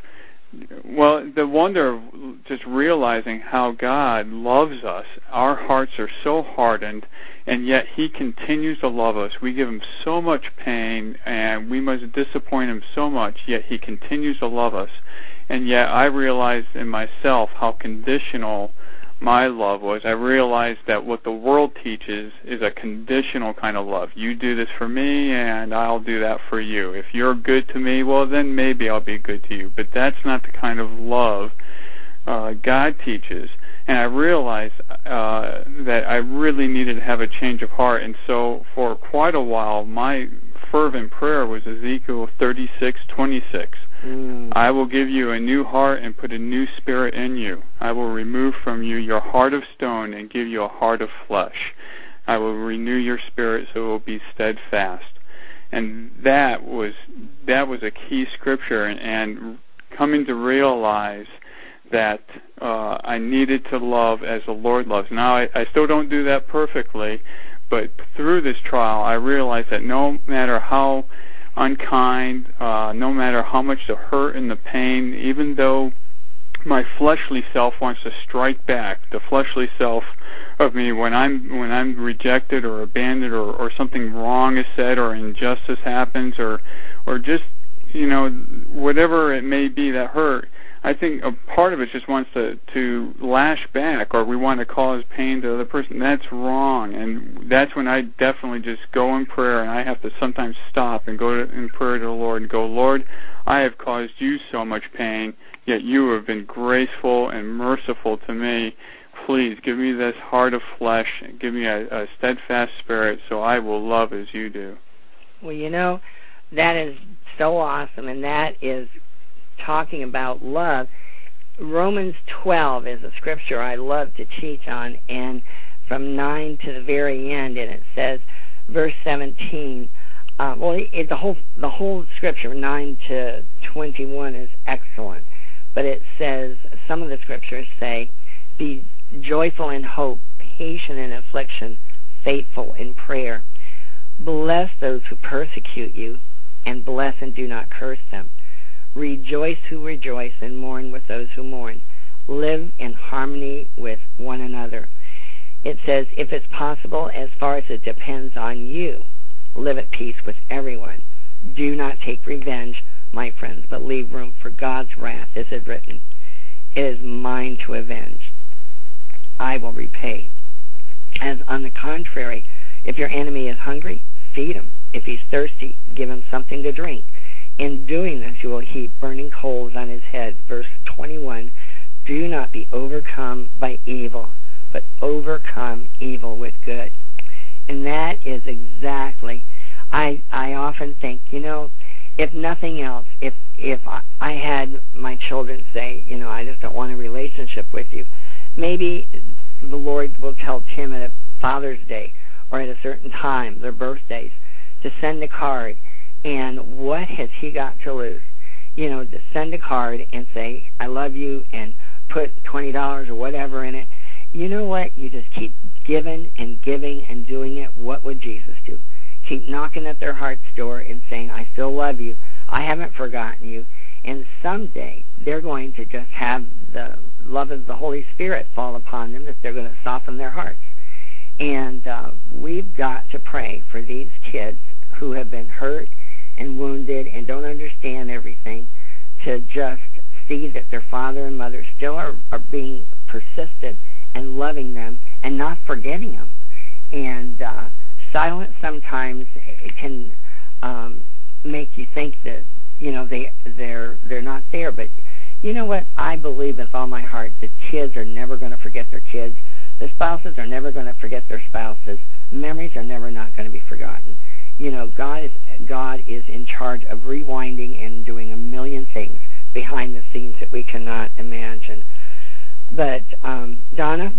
well, the wonder of just realizing how God loves us. Our hearts are so hardened, and yet He continues to love us. We give Him so much pain, and we must disappoint Him so much, yet He continues to love us. And yet I realized in myself how conditional my love was. I realized that what the world teaches is a conditional kind of love. You do this for me, and I'll do that for you. If you're good to me, well, then maybe I'll be good to you. But that's not the kind of love uh, God teaches. And I realized uh, that I really needed to have a change of heart. And so for quite a while, my fervent prayer was Ezekiel thirty-six twenty-six. Mm. I will give you a new heart and put a new spirit in you. I will remove from you your heart of stone and give you a heart of flesh. I will renew your spirit so it will be steadfast. And that was that was a key scripture, and, and coming to realize that uh, I needed to love as the Lord loves. Now, I, I still don't do that perfectly, but through this trial, I realized that no matter how unkind, uh, no matter how much the hurt and the pain, even though my fleshly self wants to strike back, the fleshly self of me, when I'm when I'm rejected or abandoned, or, or something wrong is said, or injustice happens, or or just, you know, whatever it may be that hurt, I think a part of it just wants to, to lash back, or we want to cause pain to the other person. That's wrong, and that's when I definitely just go in prayer, and I have to sometimes stop and go to, in prayer to the Lord and go, Lord, I have caused you so much pain, yet you have been graceful and merciful to me. Please give me this heart of flesh, and give me a, a steadfast spirit so I will love as you do. Well, you know, that is so awesome, and that is talking about love. Romans twelve is a scripture I love to teach on, and from nine to the very end, and it says, verse seventeen, uh, well, it, the whole the whole scripture, nine to twenty-one, is excellent, but it says, some of the scriptures say, be joyful in hope, patient in affliction, faithful in prayer. Bless those who persecute you, and bless and do not curse them. Rejoice who rejoice, and mourn with those who mourn. Live in harmony with one another. It says, if it's possible, as far as it depends on you, live at peace with everyone. Do not take revenge, my friends, but leave room for God's wrath, as it is written. It is mine to avenge. I will repay. As on the contrary, if your enemy is hungry, feed him. If he's thirsty, give him something to drink. In doing this, you will heap burning coals on his head. Verse twenty-one, do not be overcome by evil, but overcome evil with good. And that is exactly, I, I often think, you know, if nothing else, if if I, I had my children say, you know, I just don't want a relationship with you, maybe the Lord will tell Tim at Father's Day or at a certain time, their birthdays, to send a card. And what has he got to lose? You know, to send a card and say, I love you, and put twenty dollars or whatever in it. You know what? You just keep giving and giving and doing it. What would Jesus do? Keep knocking at their heart's door and saying, I still love you. I haven't forgotten you. And someday they're going to just have the love of the Holy Spirit fall upon them, that they're going to soften their hearts. And uh, we've got to pray for these kids who have been hurt and wounded and don't understand everything, to just see that their father and mother still are, are being persistent and loving them and not forgetting them. And uh, silence sometimes can um, make you think that, you know, they, they're, they're not there. But you know what? I believe with all my heart that kids are never going to forget their kids. The spouses are never going to forget their spouses. Memories are never not going to be forgotten. You know, God is, God is in charge of rewinding and doing a million things behind the scenes that we cannot imagine. But, um, Donna,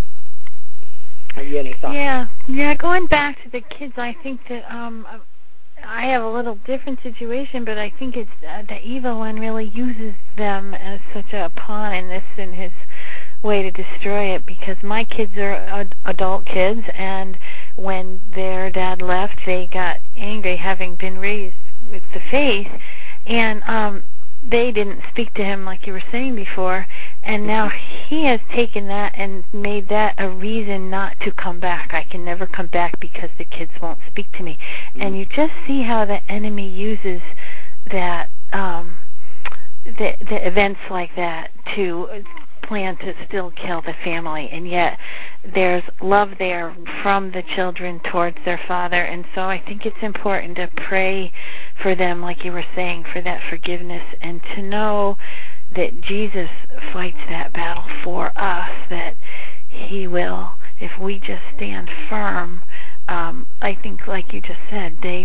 have you any thoughts? Yeah, yeah, going back to the kids, I think that um, I have a little different situation, but I think it's uh, the evil one really uses them as such a pawn in this, in his way to destroy it, because my kids are ad- adult kids, and when their dad left, they got angry, having been raised with the faith, and um, they didn't speak to him like you were saying before, and now he has taken that and made that a reason not to come back. I can never come back because the kids won't speak to me. Mm-hmm. And you just see how the enemy uses that, um, the, the events like that to plan to still kill the family, and yet there's love there from the children towards their father. And so I think it's important to pray for them, like you were saying, for that forgiveness, and to know that Jesus fights that battle for us, that he will, if we just stand firm. um, I think, like you just said, they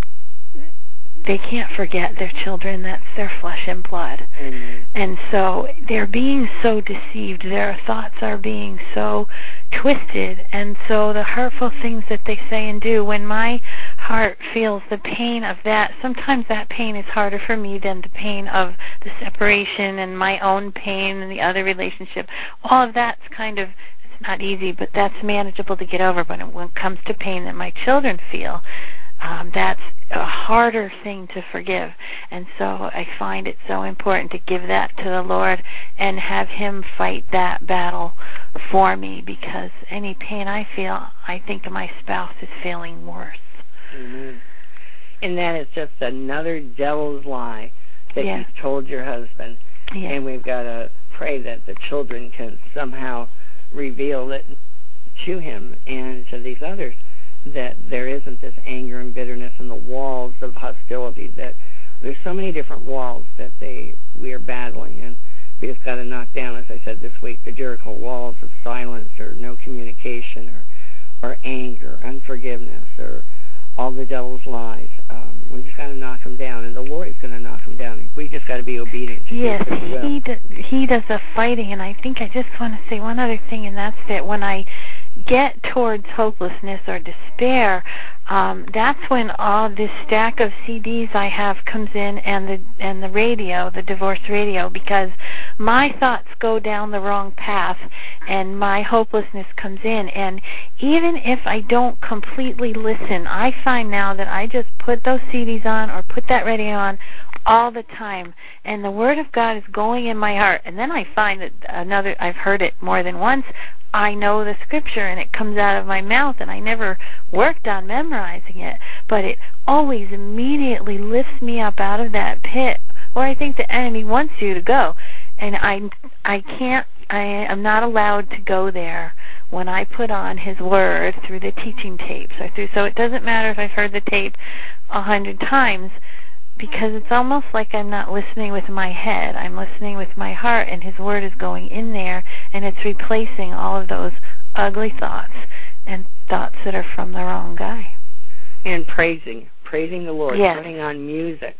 they can't forget their children. That's their flesh and blood. Amen. And so they're being so deceived. Their thoughts are being so twisted. And so the hurtful things that they say and do, when my heart feels the pain of that, sometimes that pain is harder for me than the pain of the separation and my own pain and the other relationship. All of that's kind of, it's not easy, but that's manageable to get over. But when it comes to pain that my children feel, Um, that's a harder thing to forgive. And so I find it so important to give that to the Lord and have him fight that battle for me, because any pain I feel, I think my spouse is feeling worse. Amen. And that is just another devil's lie that Yeah. you've told your husband. Yeah. And we've got to pray that the children can somehow reveal it to him and to these others, that there isn't this anger and bitterness and the walls of hostility, that there's so many different walls that they we are battling, and we just got to knock down, as I said this week, the Jericho walls of silence, or no communication, or or anger, unforgiveness, or all the devil's lies. Um, we just got to knock them down, and the Lord is going to knock them down. We just got to be obedient to Yes, His will. he does, he does the fighting, and I think I just want to say one other thing, and that's that when I get towards hopelessness or despair, um, that's when all this stack of C Ds I have comes in, and the and the radio, the divorce radio, because my thoughts go down the wrong path, and my hopelessness comes in. And even if I don't completely listen, I find now that I just put those C Ds on or put that radio on all the time, and the Word of God is going in my heart. And then I find that another, I've heard it more than once, I know the scripture and it comes out of my mouth, and I never worked on memorizing it, but it always immediately lifts me up out of that pit where I think the enemy wants you to go. And I, I can't, I am not allowed to go there when I put on his word through the teaching tapes. Or through, so it doesn't matter if I've heard the tape a hundred times, because it's almost like I'm not listening with my head. I'm listening with my heart, and his word is going in there, and it's replacing all of those ugly thoughts and thoughts that are from the wrong guy. And praising, praising the Lord, Yes. putting on music,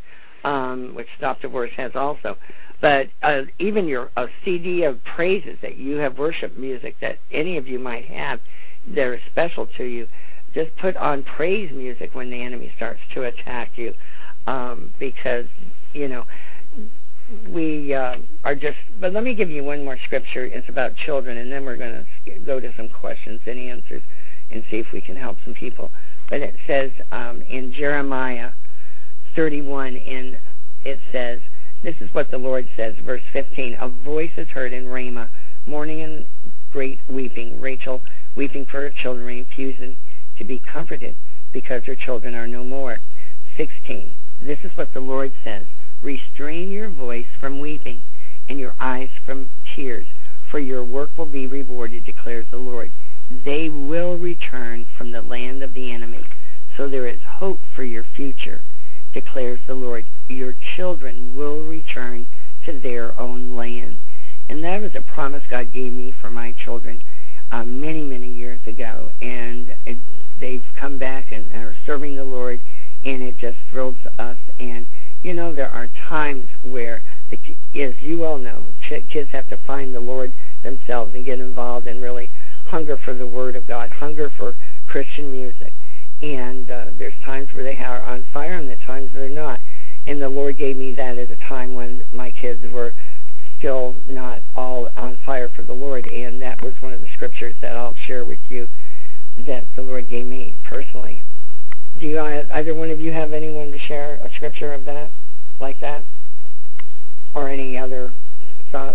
um, which Stop Divorce has also. But uh, even your a C D of praises that you have, worship music that any of you might have that are special to you, just put on praise music when the enemy starts to attack you, um, because, you know, we uh, are just, but let me give you one more scripture. It's about children, and then we're going to go to some questions and answers and see if we can help some people. But it says um, in Jeremiah thirty-one, in it says, this is what the Lord says, verse fifteen, a voice is heard in Ramah, mourning and great weeping, Rachel weeping for her children, refusing to be comforted because her children are no more. sixteen, this is what the Lord says, restrain your voice from weeping and your eyes from tears, for your work will be rewarded, declares the Lord. They will return from the land of the enemy, so there is hope for your future, declares the Lord. Your children will return to their own land. And that was a promise God gave me for my children uh, many, many years ago. And it, they've come back and are serving the Lord, and it just thrills us. And, you know, there are times where, the, as you all know, ch- kids have to find the Lord themselves and get involved and really hunger for the Word of God, hunger for Christian music. And uh, there's times where they are on fire and there's times they're not. And the Lord gave me that at a time when my kids were still not all on fire for the Lord. And that was one of the scriptures that I'll share with you that the Lord gave me personally. Do you, either one of you have anyone to share a scripture of that, like that? Or any other thoughts?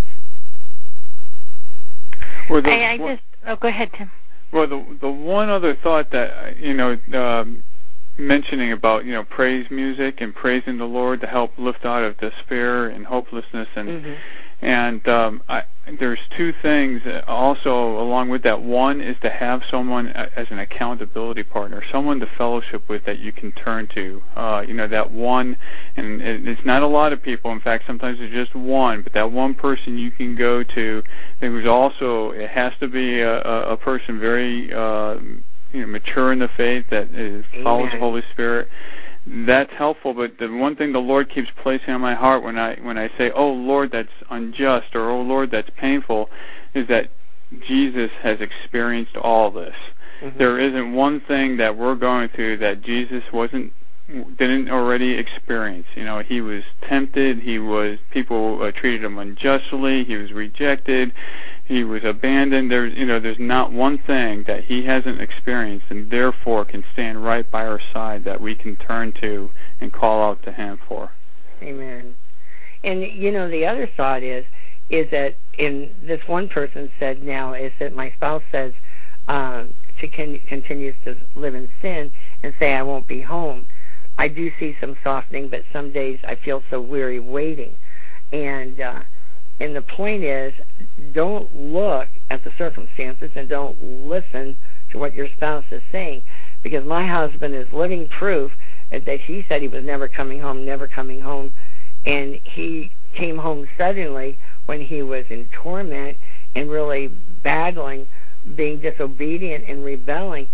Well, the, I, I just, oh, go ahead, Tim. Well, the the one other thought that, you know, um, mentioning about, you know, praise music and praising the Lord to help lift out of despair and hopelessness, and Mm-hmm. and um, I, there's two things also along with that. One is to have someone as an accountability partner, someone to fellowship with that you can turn to. Uh, you know, that one, and it's not a lot of people. In fact, sometimes it's just one, but that one person you can go to. There was also, it has to be a, a, a person very uh, you know, mature in the faith that is, follows the Holy Spirit. That's helpful, but the one thing the Lord keeps placing on my heart when I when I say, "Oh Lord, that's unjust," or "Oh Lord, that's painful," is that Jesus has experienced all this. Mm-hmm. There isn't one thing that we're going through that Jesus wasn't didn't already experience. You know, he was tempted. He was people uh, treated him unjustly. He was rejected. He was abandoned. There's, you know, there's not one thing that he hasn't experienced, and therefore can stand right by our side that we can turn to and call out to him for. Amen. And, you know, the other thought is, is that in this one person said now is that my spouse says uh, she can, continues to live in sin and say, I won't be home. I do see some softening, but some days I feel so weary waiting. And, uh, And the point is, don't look at the circumstances and don't listen to what your spouse is saying, because my husband is living proof that he said he was never coming home, never coming home, and he came home suddenly when he was in torment and really battling, being disobedient and rebelling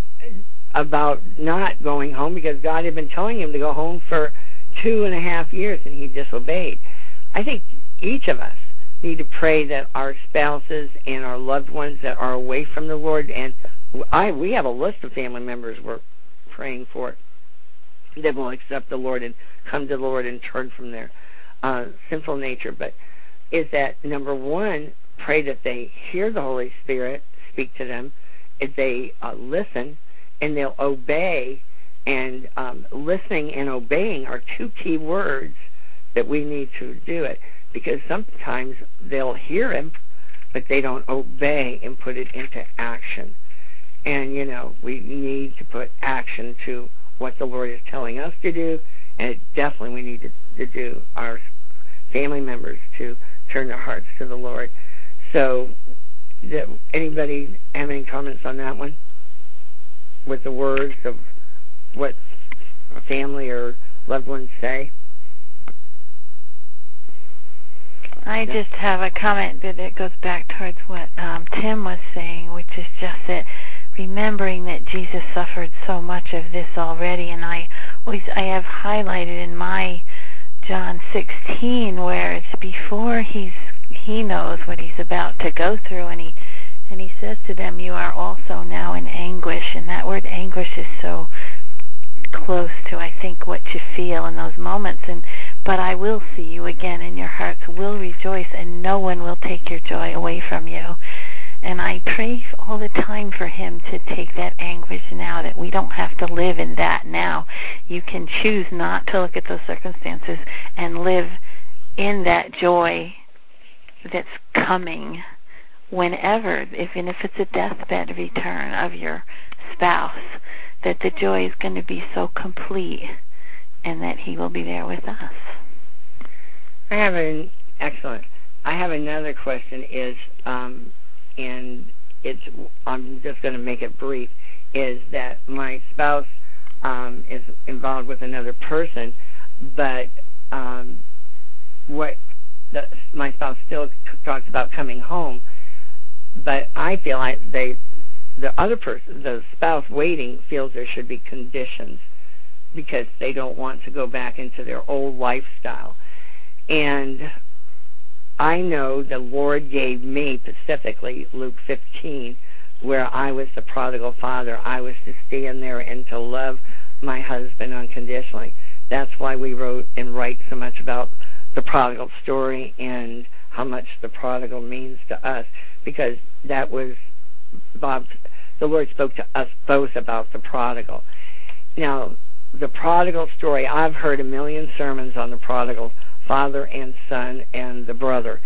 about not going home because God had been telling him to go home for two and a half years and he disobeyed. I think each of us need to pray that our spouses and our loved ones that are away from the Lord, and I we have a list of family members we're praying for that will accept the Lord and come to the Lord and turn from their uh, sinful nature. But is that, number one, pray that they hear the Holy Spirit speak to them, if they uh, listen, and they'll obey. And um, listening and obeying are two key words that we need to do it, because sometimes they'll hear him, but they don't obey and put it into action. And, you know, we need to put action to what the Lord is telling us to do, and it definitely we need to, to do our family members to turn their hearts to the Lord. So, that, anybody have any comments on that one? With the words of what family or loved ones say? I just have a comment that it goes back towards what um, Tim was saying, which is just that remembering that Jesus suffered so much of this already, and I always I have highlighted in my John sixteen, where it's before he's he knows what he's about to go through, and he and he says to them, "You are also now in anguish," and that word anguish is so close to, I think, what you feel in those moments. And but I will see you again, and your hearts will rejoice, and no one will take your joy away from you. And I pray all the time for him to take that anguish now, that we don't have to live in that now. You can choose not to look at those circumstances and live in that joy that's coming whenever, even if it's a deathbed return of your spouse, that the joy is going to be so complete and that he will be there with us. I have an, excellent. I have another question is, um, and it's, I'm just going to make it brief, is that my spouse um, is involved with another person, but um, what the, my spouse still talks about coming home, but I feel like they, the other person, the spouse waiting, feels there should be conditions because they don't want to go back into their old lifestyle. And I know the Lord gave me specifically Luke fifteen, where I was the prodigal father. I was to stand there and to love my husband unconditionally. That's why we wrote and write so much about the prodigal story and how much the prodigal means to us, because that was Bob. The Lord spoke to us both about the prodigal. Now, the prodigal story, I've heard a million sermons on the prodigal father and son and the brother.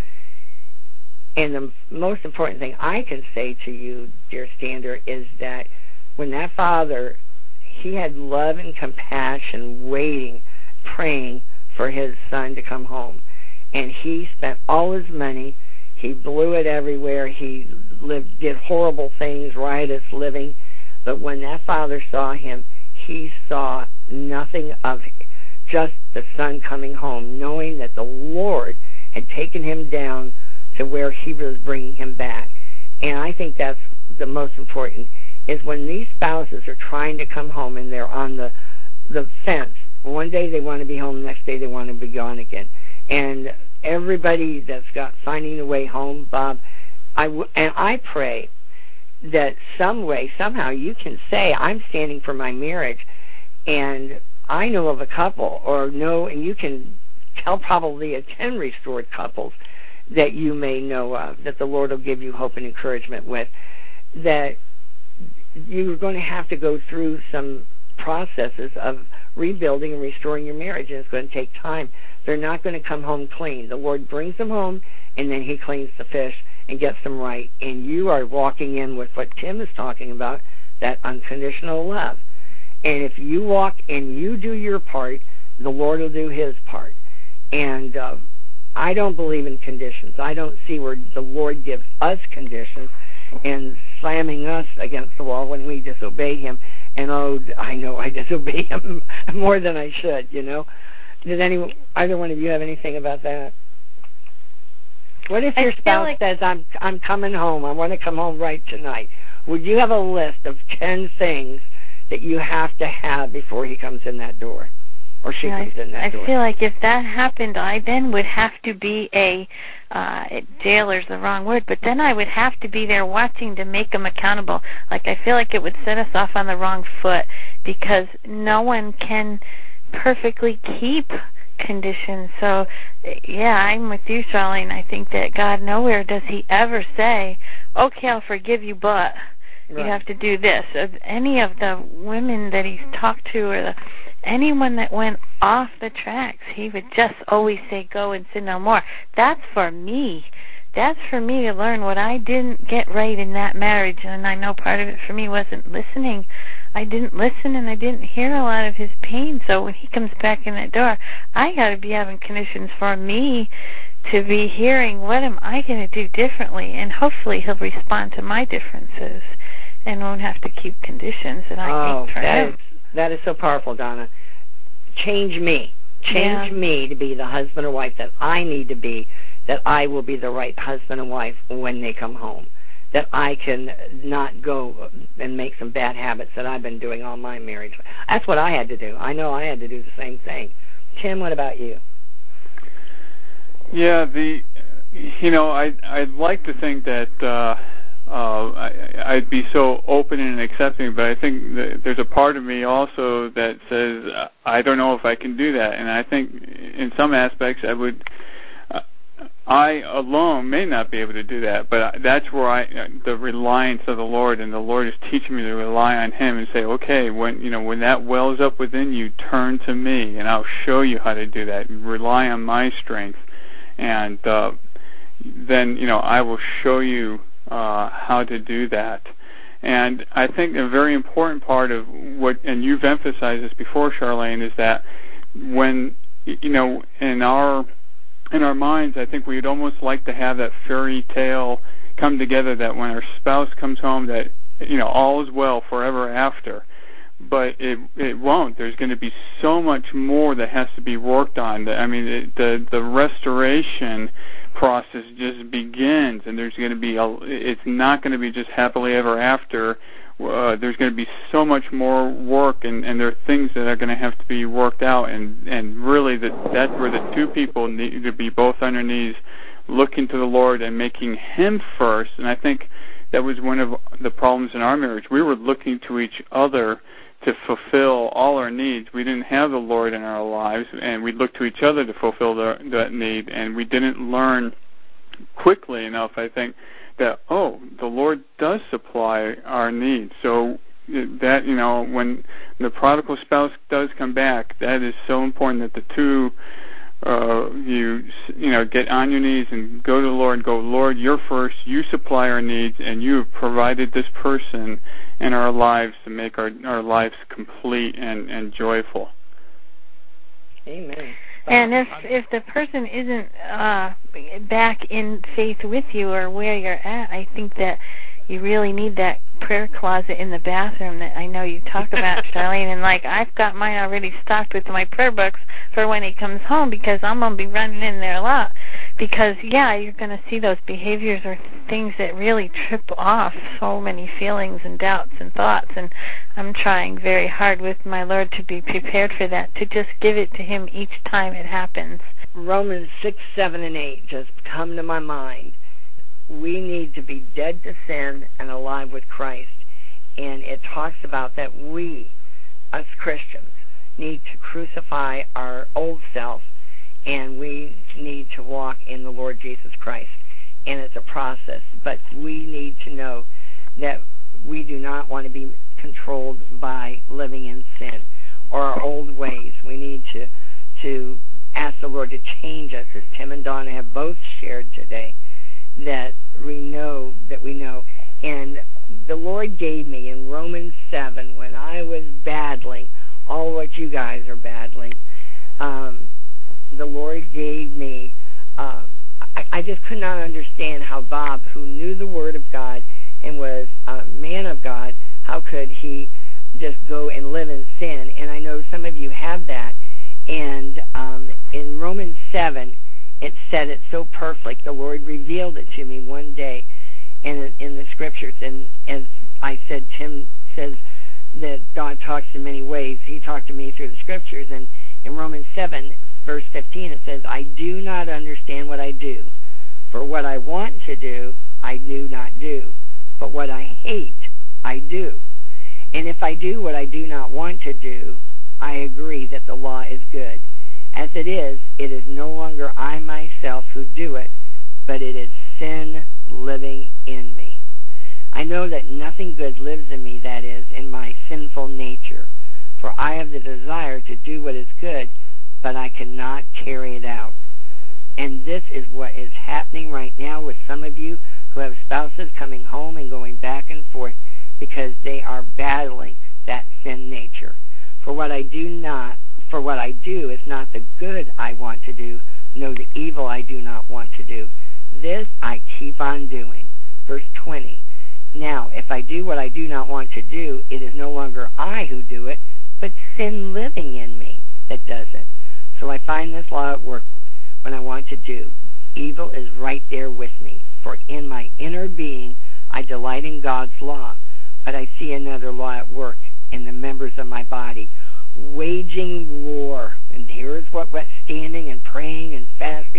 And the most important thing I can say to you, dear Stander, is that when that father, he had love and compassion waiting, praying for his son to come home. And he spent all his money. He blew it everywhere. He lived, did horrible things, riotous living. But when that father saw him, he saw nothing of just the son coming home, knowing that the Lord had taken him down to where he was bringing him back. And I think that's the most important, is when these spouses are trying to come home and they're on the, the fence. One day they want to be home, the next day they want to be gone again. And everybody that's got finding a way home, Bob, I w- and I pray that some way, somehow you can say, I'm standing for my marriage, and I know of a couple, or know, and you can tell probably a ten restored couples that you may know of, that the Lord will give you hope and encouragement with, that you're going to have to go through some processes of rebuilding and restoring your marriage, and it's going to take time. They're not going to come home clean. The Lord brings them home, and then he cleans the fish and gets them right. And you are walking in with what Tim is talking about, that unconditional love. And if you walk and you do your part, the Lord will do his part. And uh, I don't believe in conditions. I don't see where the Lord gives us conditions and slamming us against the wall when we disobey him. And, oh, I know I disobey him more than I should, you know. Did any, either one of you have anything about that? What if your spouse like says, I'm, I'm coming home, I want to come home right tonight? Would you have a list of ten things that you have to have before he comes in that door, or she I, comes in that I door? I feel like if that happened, I then would have to be a, uh, jailer's the wrong word, but then I would have to be there watching to make them accountable. Like, I feel like it would set us off on the wrong foot, because no one can perfectly keep conditions. So, yeah, I'm with you, Charlene. I think that God, nowhere does he ever say, okay, I'll forgive you, but Right. you have to do this. Any of the women that he's talked to, or the, anyone that went off the tracks, he would just always say, go and sin no more. That's for me. That's for me to learn what I didn't get right in that marriage. And I know part of it for me wasn't listening. I didn't listen, and I didn't hear a lot of his pain. So when he comes back in that door, I got to be having conditions for me to be hearing, what am I going to do differently? And hopefully he'll respond to my differences and won't have to keep conditions that I oh, make for that him. Is, that is so powerful, Donna. Change me. Change Yeah. me to be the husband or wife that I need to be, that I will be the right husband and wife when they come home, that I can not go and make some bad habits that I've been doing all my marriage. That's what I had to do. I know I had to do the same thing. Tim, what about you? Yeah, the, you know, I I'd like to think that uh, uh, I, I'd be so open and accepting, but I think that there's a part of me also that says I don't know if I can do that, and I think in some aspects I would. Uh, I alone may not be able to do that, but that's where I, the reliance of the Lord, and the Lord is teaching me to rely on Him and say, okay, when you know when that wells up within you, turn to me, and I'll show you how to do that. Rely on my strength, and uh, then you know I will show you uh, how to do that. And I think a very important part of what, and you've emphasized this before, Charlene, is that when you know in our in our minds, I think we'd almost like to have that fairy tale come together, that when our spouse comes home, that you know all is well forever after. But it it won't. There's going to be so much more that has to be worked on. I mean, it, the the restoration process just begins, and there's going to be a. It's not going to be just happily ever after. Uh, there's going to be so much more work, and, and there are things that are going to have to be worked out, and, and really that that's where the two people need to be both on their knees, looking to the Lord and making Him first. And I think that was one of the problems in our marriage. We were looking to each other to fulfill all our needs. We didn't have the Lord in our lives, and we looked to each other to fulfill the, that need, and we didn't learn quickly enough, I think, that, oh, the Lord does supply our needs. So that, you know, when the prodigal spouse does come back, that is so important that the two, uh, you, you know, get on your knees and go to the Lord and go, Lord, you're first, you supply our needs, and you have provided this person in our lives to make our, our lives complete and, and joyful. Amen. And if if the person isn't uh, back in faith with you or where you're at, I think that you really need that prayer closet in the bathroom that I know you talk about, Charlene. And like I've got mine already stocked with my prayer books for when he comes home, because I'm gonna be running in there a lot. Because yeah, you're gonna see those behaviors or things that really trip off so many feelings and doubts and thoughts. And I'm trying very hard with my Lord to be prepared for that, to just give it to Him each time it happens. Romans six, seven, and eight just come to my mind. We need to be dead to sin and alive with Christ. And it talks about that we, us Christians, need to crucify our old self, and we need to walk in the Lord Jesus Christ. And it's a process, but we need to know that we do not want to be controlled by living in sin or our old ways. We need to to ask the Lord to change us, as Tim and Donna have both shared today, that we know that we know. And the Lord gave me in Romans seven, when I was battling all what you guys are battling, um, the Lord gave me, uh, I, I just could not understand how Bob, who knew the Word of God and was a man of God, how could he just go and live in sin? And I know some of you have that. And um, in Romans seven, it said it so perfect. The Lord revealed it to me one day in, in the Scriptures. And as I said, Tim says that God talks in many ways. He talked to me through the Scriptures. And in Romans seven, verse fifteen, it says, I do not understand what I do. For what I want to do, I do not do. But what I hate, I do. And if I do what I do not want to do, I agree that the law is good. As it is, it is no longer I myself who do it, but it is sin living in me. I know that nothing good lives in me, that is, in my sinful nature. For I have the desire to do what is good, but I cannot carry it out. And this is what is happening right now with some of you who have spouses coming home and going back and forth because they are battling that sin nature. For what I do not, for what I do is not the good I want to do, no, the evil I do not want to do. This I keep on doing. Verse twenty. Now, if I do what I do not want to do, it is no longer I who do it, but sin living in me that does it. So I find this law at work when I want to do. Evil is right there with me. For in my inner being, I delight in God's law, but I see another law at work in the members of my body, waging war. And here's what, what standing and praying and fasting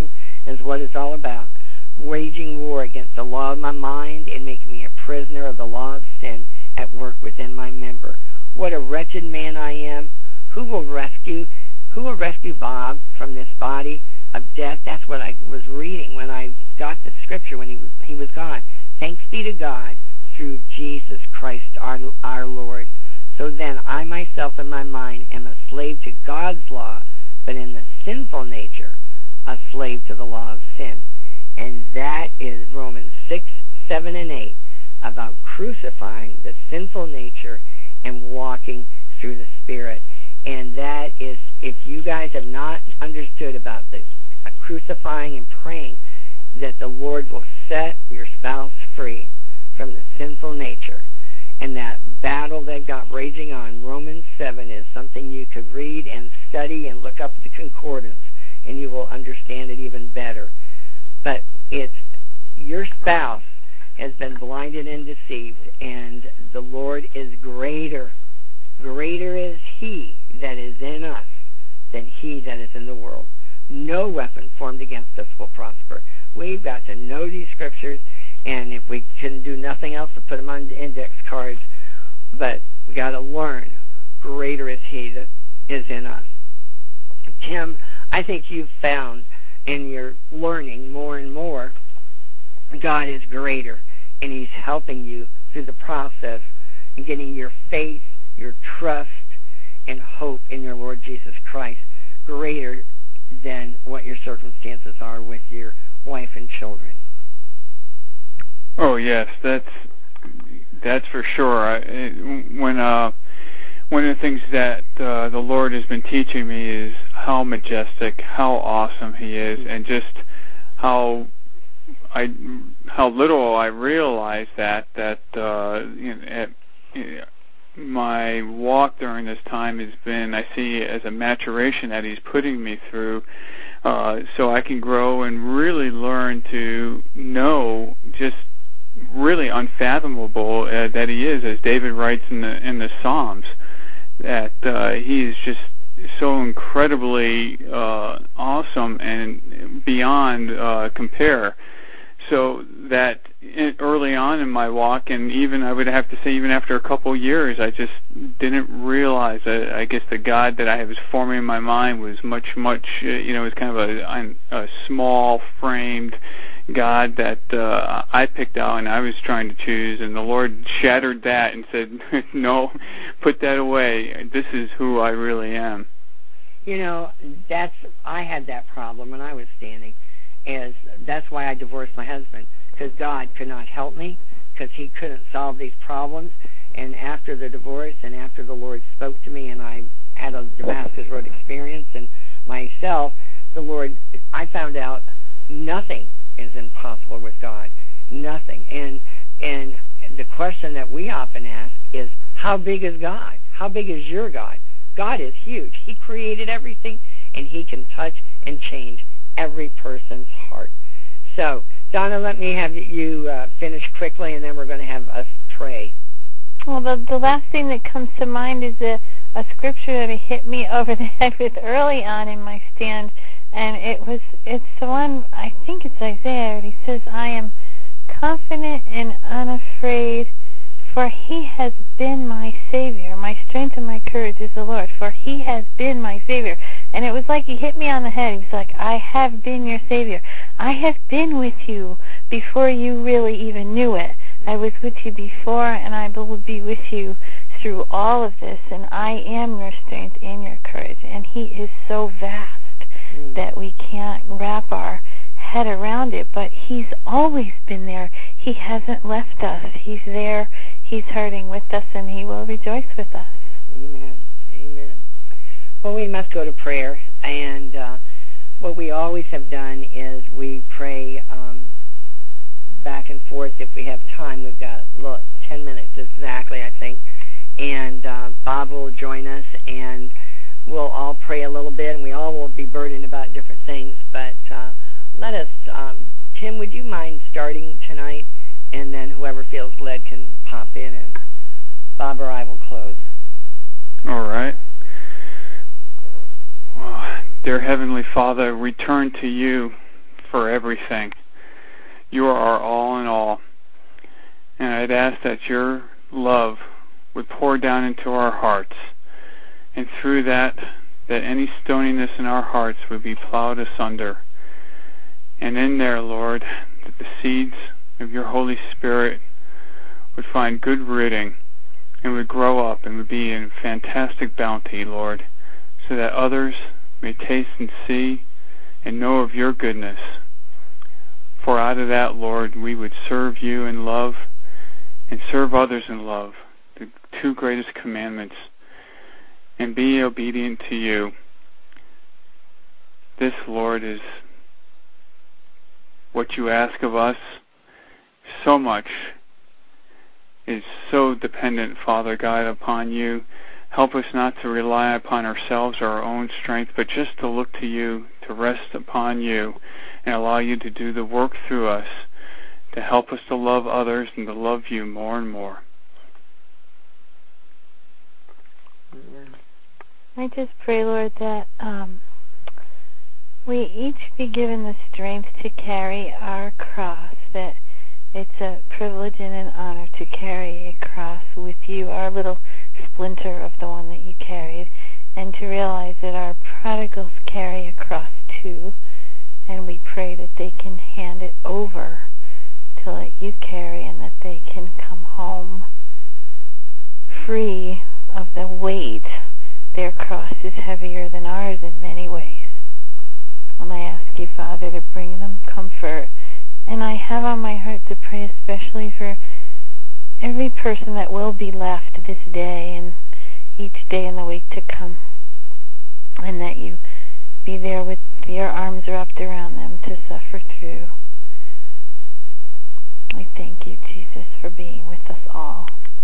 is what it's all about. Waging war against the law of my mind and making me a prisoner of the law of sin at work within my member. What a wretched man I am. Who will rescue, who will rescue Bob from this body of death? That's what I was reading when I got the scripture when he was, he was gone. Thanks be to God through Jesus Christ our, our Lord. So then I myself in my mind am a slave to God's law, but in the sinful nature, a slave to the law of sin. And that is Romans six, seven, and eight, about crucifying the sinful nature and walking through the Spirit. And that is, if you guys have not understood about the crucifying and praying, that the Lord will set your spouse free from the sinful nature. And that battle they've got raging on, Romans seven, is something you could read and study and look up the concordance, and you will understand it even better. But it's your spouse has been blinded and deceived, and the Lord is greater. Greater is he that is in us than he that is in the world. No weapon formed against us will prosper. We've got to know these scriptures, and if we can do nothing else, to put them on index cards, but we got to learn. Greater is he that is in us. Tim, I think you've found in your learning more and more, God is greater, and he's helping you through the process and getting your faith, your trust, and hope in your Lord Jesus Christ greater than what your circumstances are with your wife and children. Oh yes, that's that's for sure. I, when uh, one of the things that uh, the Lord has been teaching me is how majestic, how awesome he is, and just how I how little I realize that that uh, you know, at, you know, my walk during this time has been, I see it as a maturation that he's putting me through, uh, so I can grow and really learn to know just really unfathomable uh, that he is, as David writes in the in the Psalms, that uh, he is just so incredibly uh, awesome and beyond uh, compare. So that in, early on in my walk, and even I would have to say even after a couple of years, I just didn't realize that I guess the God that I was forming in my mind was much, much, uh, you know, it was kind of a, a small framed God that uh, I picked out and I was trying to choose, and the Lord shattered that and said, no, put that away. This is who I really am. You know, that's, I had that problem when I was standing. Is that's why I divorced my husband, because God could not help me, because he couldn't solve these problems. And after the divorce and after the Lord spoke to me and I had a Damascus Road experience and myself, the Lord, I found out nothing is impossible with God. Nothing. And and the question that we often ask is, how big is God? How big is your God? God is huge. He created everything, and he can touch and change every person's heart. So, Donna, let me have you uh, finish quickly, and then we're going to have us pray. Well, the, the last thing that comes to mind is a, a scripture that hit me over the head with early on in my stand, and it was, it's the one, I think it's Isaiah, and he says, I am confident and unafraid, for he has been my Savior. My strength and my courage is the Lord, for he has been my Savior. And it was like he hit me on the head. He was like, I have been your Savior. I have been with you before you really even knew it. I was with you before, and I will be with you through all of this, and I am your strength and your courage. And he is so vast mm. that we can't wrap our head around it, but he's always been there. He hasn't left us. He's there. He's hurting with us, and he will rejoice with us. Amen. Amen. Well, we must go to prayer, and uh, what we always have done is we pray um, back and forth if we have time. We've got, look, ten minutes exactly, I think, and uh, Bob will join us, and we'll all pray a little bit, and we all will be burdened about different things, but uh, let us, um, Tim, would you mind starting tonight, and then whoever feels led can pop in, and Bob or I will close. All right. Well, dear Heavenly Father, we turn to you, for everything. You are our all in all. And I'd ask that your love would pour down into our hearts, and through that, that any stoniness in our hearts would be plowed asunder. And in there, Lord, that the seeds of your Holy Spirit would find good rooting and would grow up and would be in fantastic bounty, Lord, so that others may taste and see and know of your goodness. For out of that, Lord, we would serve you in love and serve others in love, the two greatest commandments, and be obedient to you. This, Lord, is what you ask of us. So much is so dependent, Father God, upon you. Help us not to rely upon ourselves or our own strength, but just to look to you, to rest upon you, and allow you to do the work through us, to help us to love others and to love you more and more. I just pray, Lord, that um, we each be given the strength to carry our cross, that it's a privilege and an honor to carry a cross with you, our little splinter of the one that you carried, and to realize that our prodigals carry a cross too, and we pray that they can hand it over to let you carry, and that they can come home free of the weight. Their cross is heavier than ours in many ways. And I ask you, Father, to bring them comfort. And I have on my heart to pray especially for every person that will be left this day and each day in the week to come. And that you be there with your arms wrapped around them to suffer through. I thank you, Jesus, for being with us all.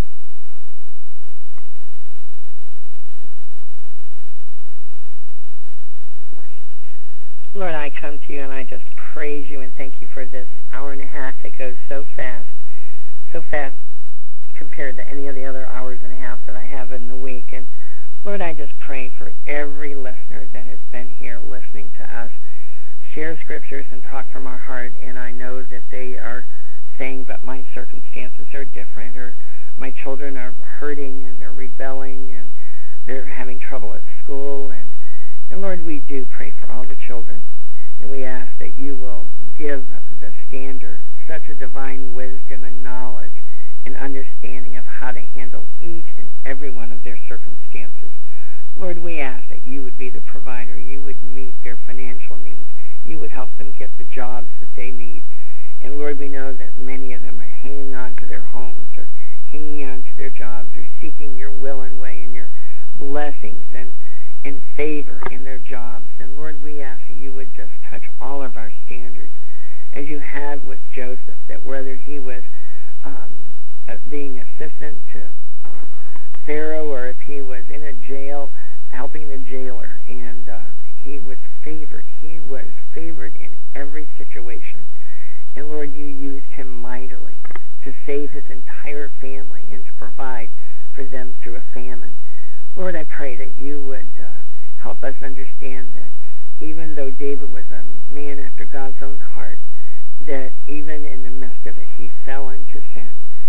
Lord, I come to you and I just praise you and thank you for this hour and a half that goes so fast, so fast compared to any of the other hours and a half that I have in the week. And Lord, I just pray for every listener that has been here listening to us share scriptures and talk from our heart. And I know that they are saying, but my circumstances are different, or my children are hurting and they're rebelling and they're having trouble at school. And And Lord, we do pray for all the children, and we ask that you will give the standard such a divine wisdom and knowledge and understanding of how to handle each and every one of their circumstances. Lord, we ask that you would be the provider. You would meet their financial needs. You would help them get the jobs that they need. And Lord, we know that many of them are hanging on to their homes or hanging on to their jobs or seeking your will and way and your blessings and in favor in their jobs. And Lord, we ask that you would just touch all of our standards as you had with Joseph, that whether he was um, being assistant to uh, Pharaoh or if he was in a jail helping the jailer, and uh, he was favored. He was favored in every situation. And Lord, you used him mightily to save his entire family and to provide for them through a famine. Lord, I pray that you would uh, help us understand that even though David was a man after God's own heart, that even in the midst of it, he fell into sin.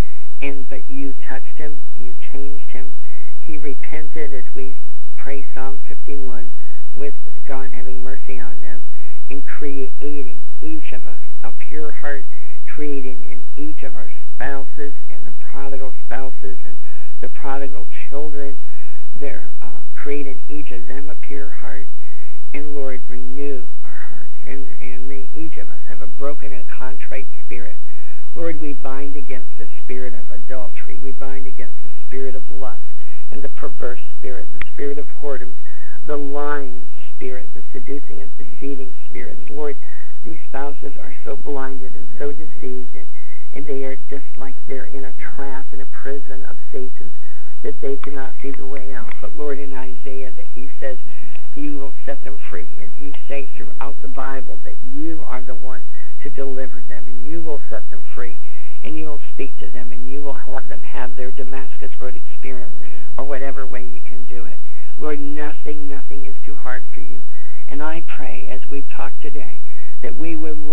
And but you touched him, you changed him. He repented, as we pray Psalm fifty-one, with God having mercy on them, and creating each of us a pure heart, creating in each of our spouses and the prodigal spouses and the prodigal children. They're uh, creating each of them a pure heart. And Lord, renew our hearts. And, and may each of us have a broken and contrite spirit. Lord, we bind against the spirit of adultery. We bind against the spirit of lust and the perverse spirit, the spirit of whoredom, the lying spirit, the seducing and deceiving spirits. Lord, these spouses are so blinded and so deceived, and, and they are just like they're in a trap, in a prison of Satan, that they cannot see the way out. But Lord, in Isaiah, that you says you will set them free. And you say throughout the Bible that you are the one to deliver them, and you will set them free, and you will speak to them, and you will have them have their Damascus Road experience, or whatever way you can do it. Lord, nothing, nothing is too hard for you. And I pray, as we've talked today, that we would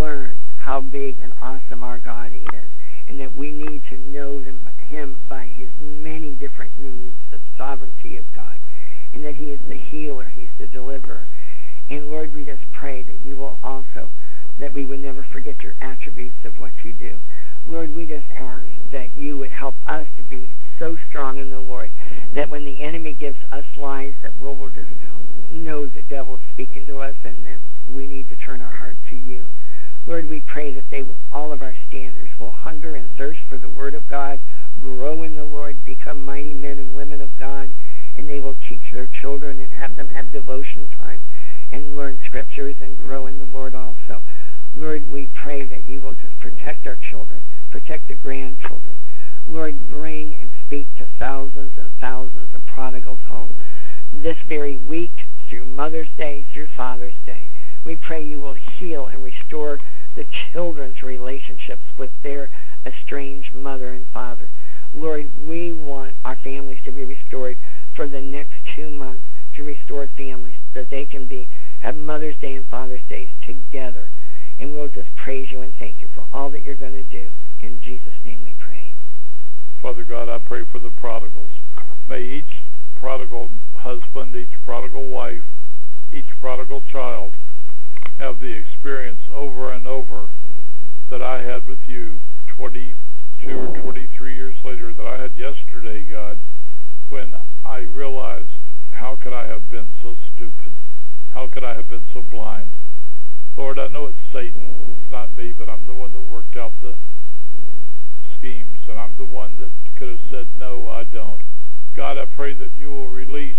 learn how big and awesome our God is, and that we need to know them, him by his many different names, the sovereignty of God, and that he is the healer, he's the deliverer. And Lord, we just pray that you will also, that we would never forget your attributes of what you do. Lord, we just ask that you would help us to be so strong in the Lord that when the enemy gives us lies, that we'll, we'll just know the devil is speaking to us and that we need to turn our heart to you. Lord, we pray that they will, all of our standards will hunger and thirst for the word of God, grow in the Lord, become mighty men and women of God, and they will teach their children and have them have devotion time and learn scriptures and grow in the Lord also. Lord, we pray that you will just protect our children, protect the grandchildren. Lord, bring and speak to thousands and thousands of prodigals home this very week, through Mother's Day, through Father's Day. We pray you will heal and restore the children's relationships with their estranged mother and father. Lord, we want our families to be restored for the next two months, to restore families, that they can be have Mother's Day and Father's Day together. And we'll just praise you and thank you for all that you're going to do. In Jesus' name we pray. Father God, I pray for the prodigals. May each prodigal husband, each prodigal wife, each prodigal child have the experience over and over that I had with you twenty-two or twenty-three years later, that I had yesterday, God, when I realized, how could I have been so stupid? How could I have been so blind? Lord, I know it's Satan. It's not me, but I'm the one that worked out the schemes, and I'm the one that could have said, no, I don't. God, I pray that you will release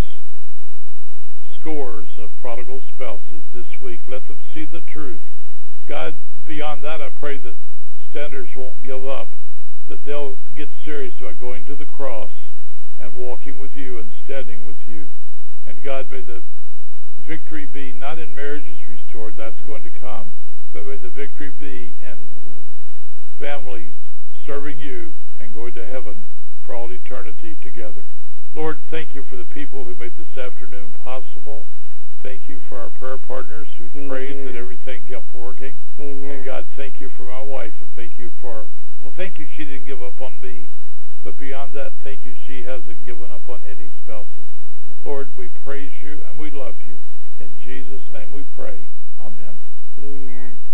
scores of prodigal spouses this week. Let them see the truth. God, beyond that, I pray that standards won't give up, that they'll get serious about going to the cross and walking with you and standing with you. And God, may the victory be not in marriages restored, that's going to come, but may the victory be in families serving you and going to heaven for all eternity together. Lord, thank you for the people who made this afternoon possible. Thank you for our prayer partners who Amen. prayed that everything kept working. Amen. And God, thank you for my wife, and thank you for, well, thank you she didn't give up on me, but beyond that, thank you she hasn't given up on any spouses. Lord, we praise you and we love you. In Jesus' name we pray. Amen. Amen.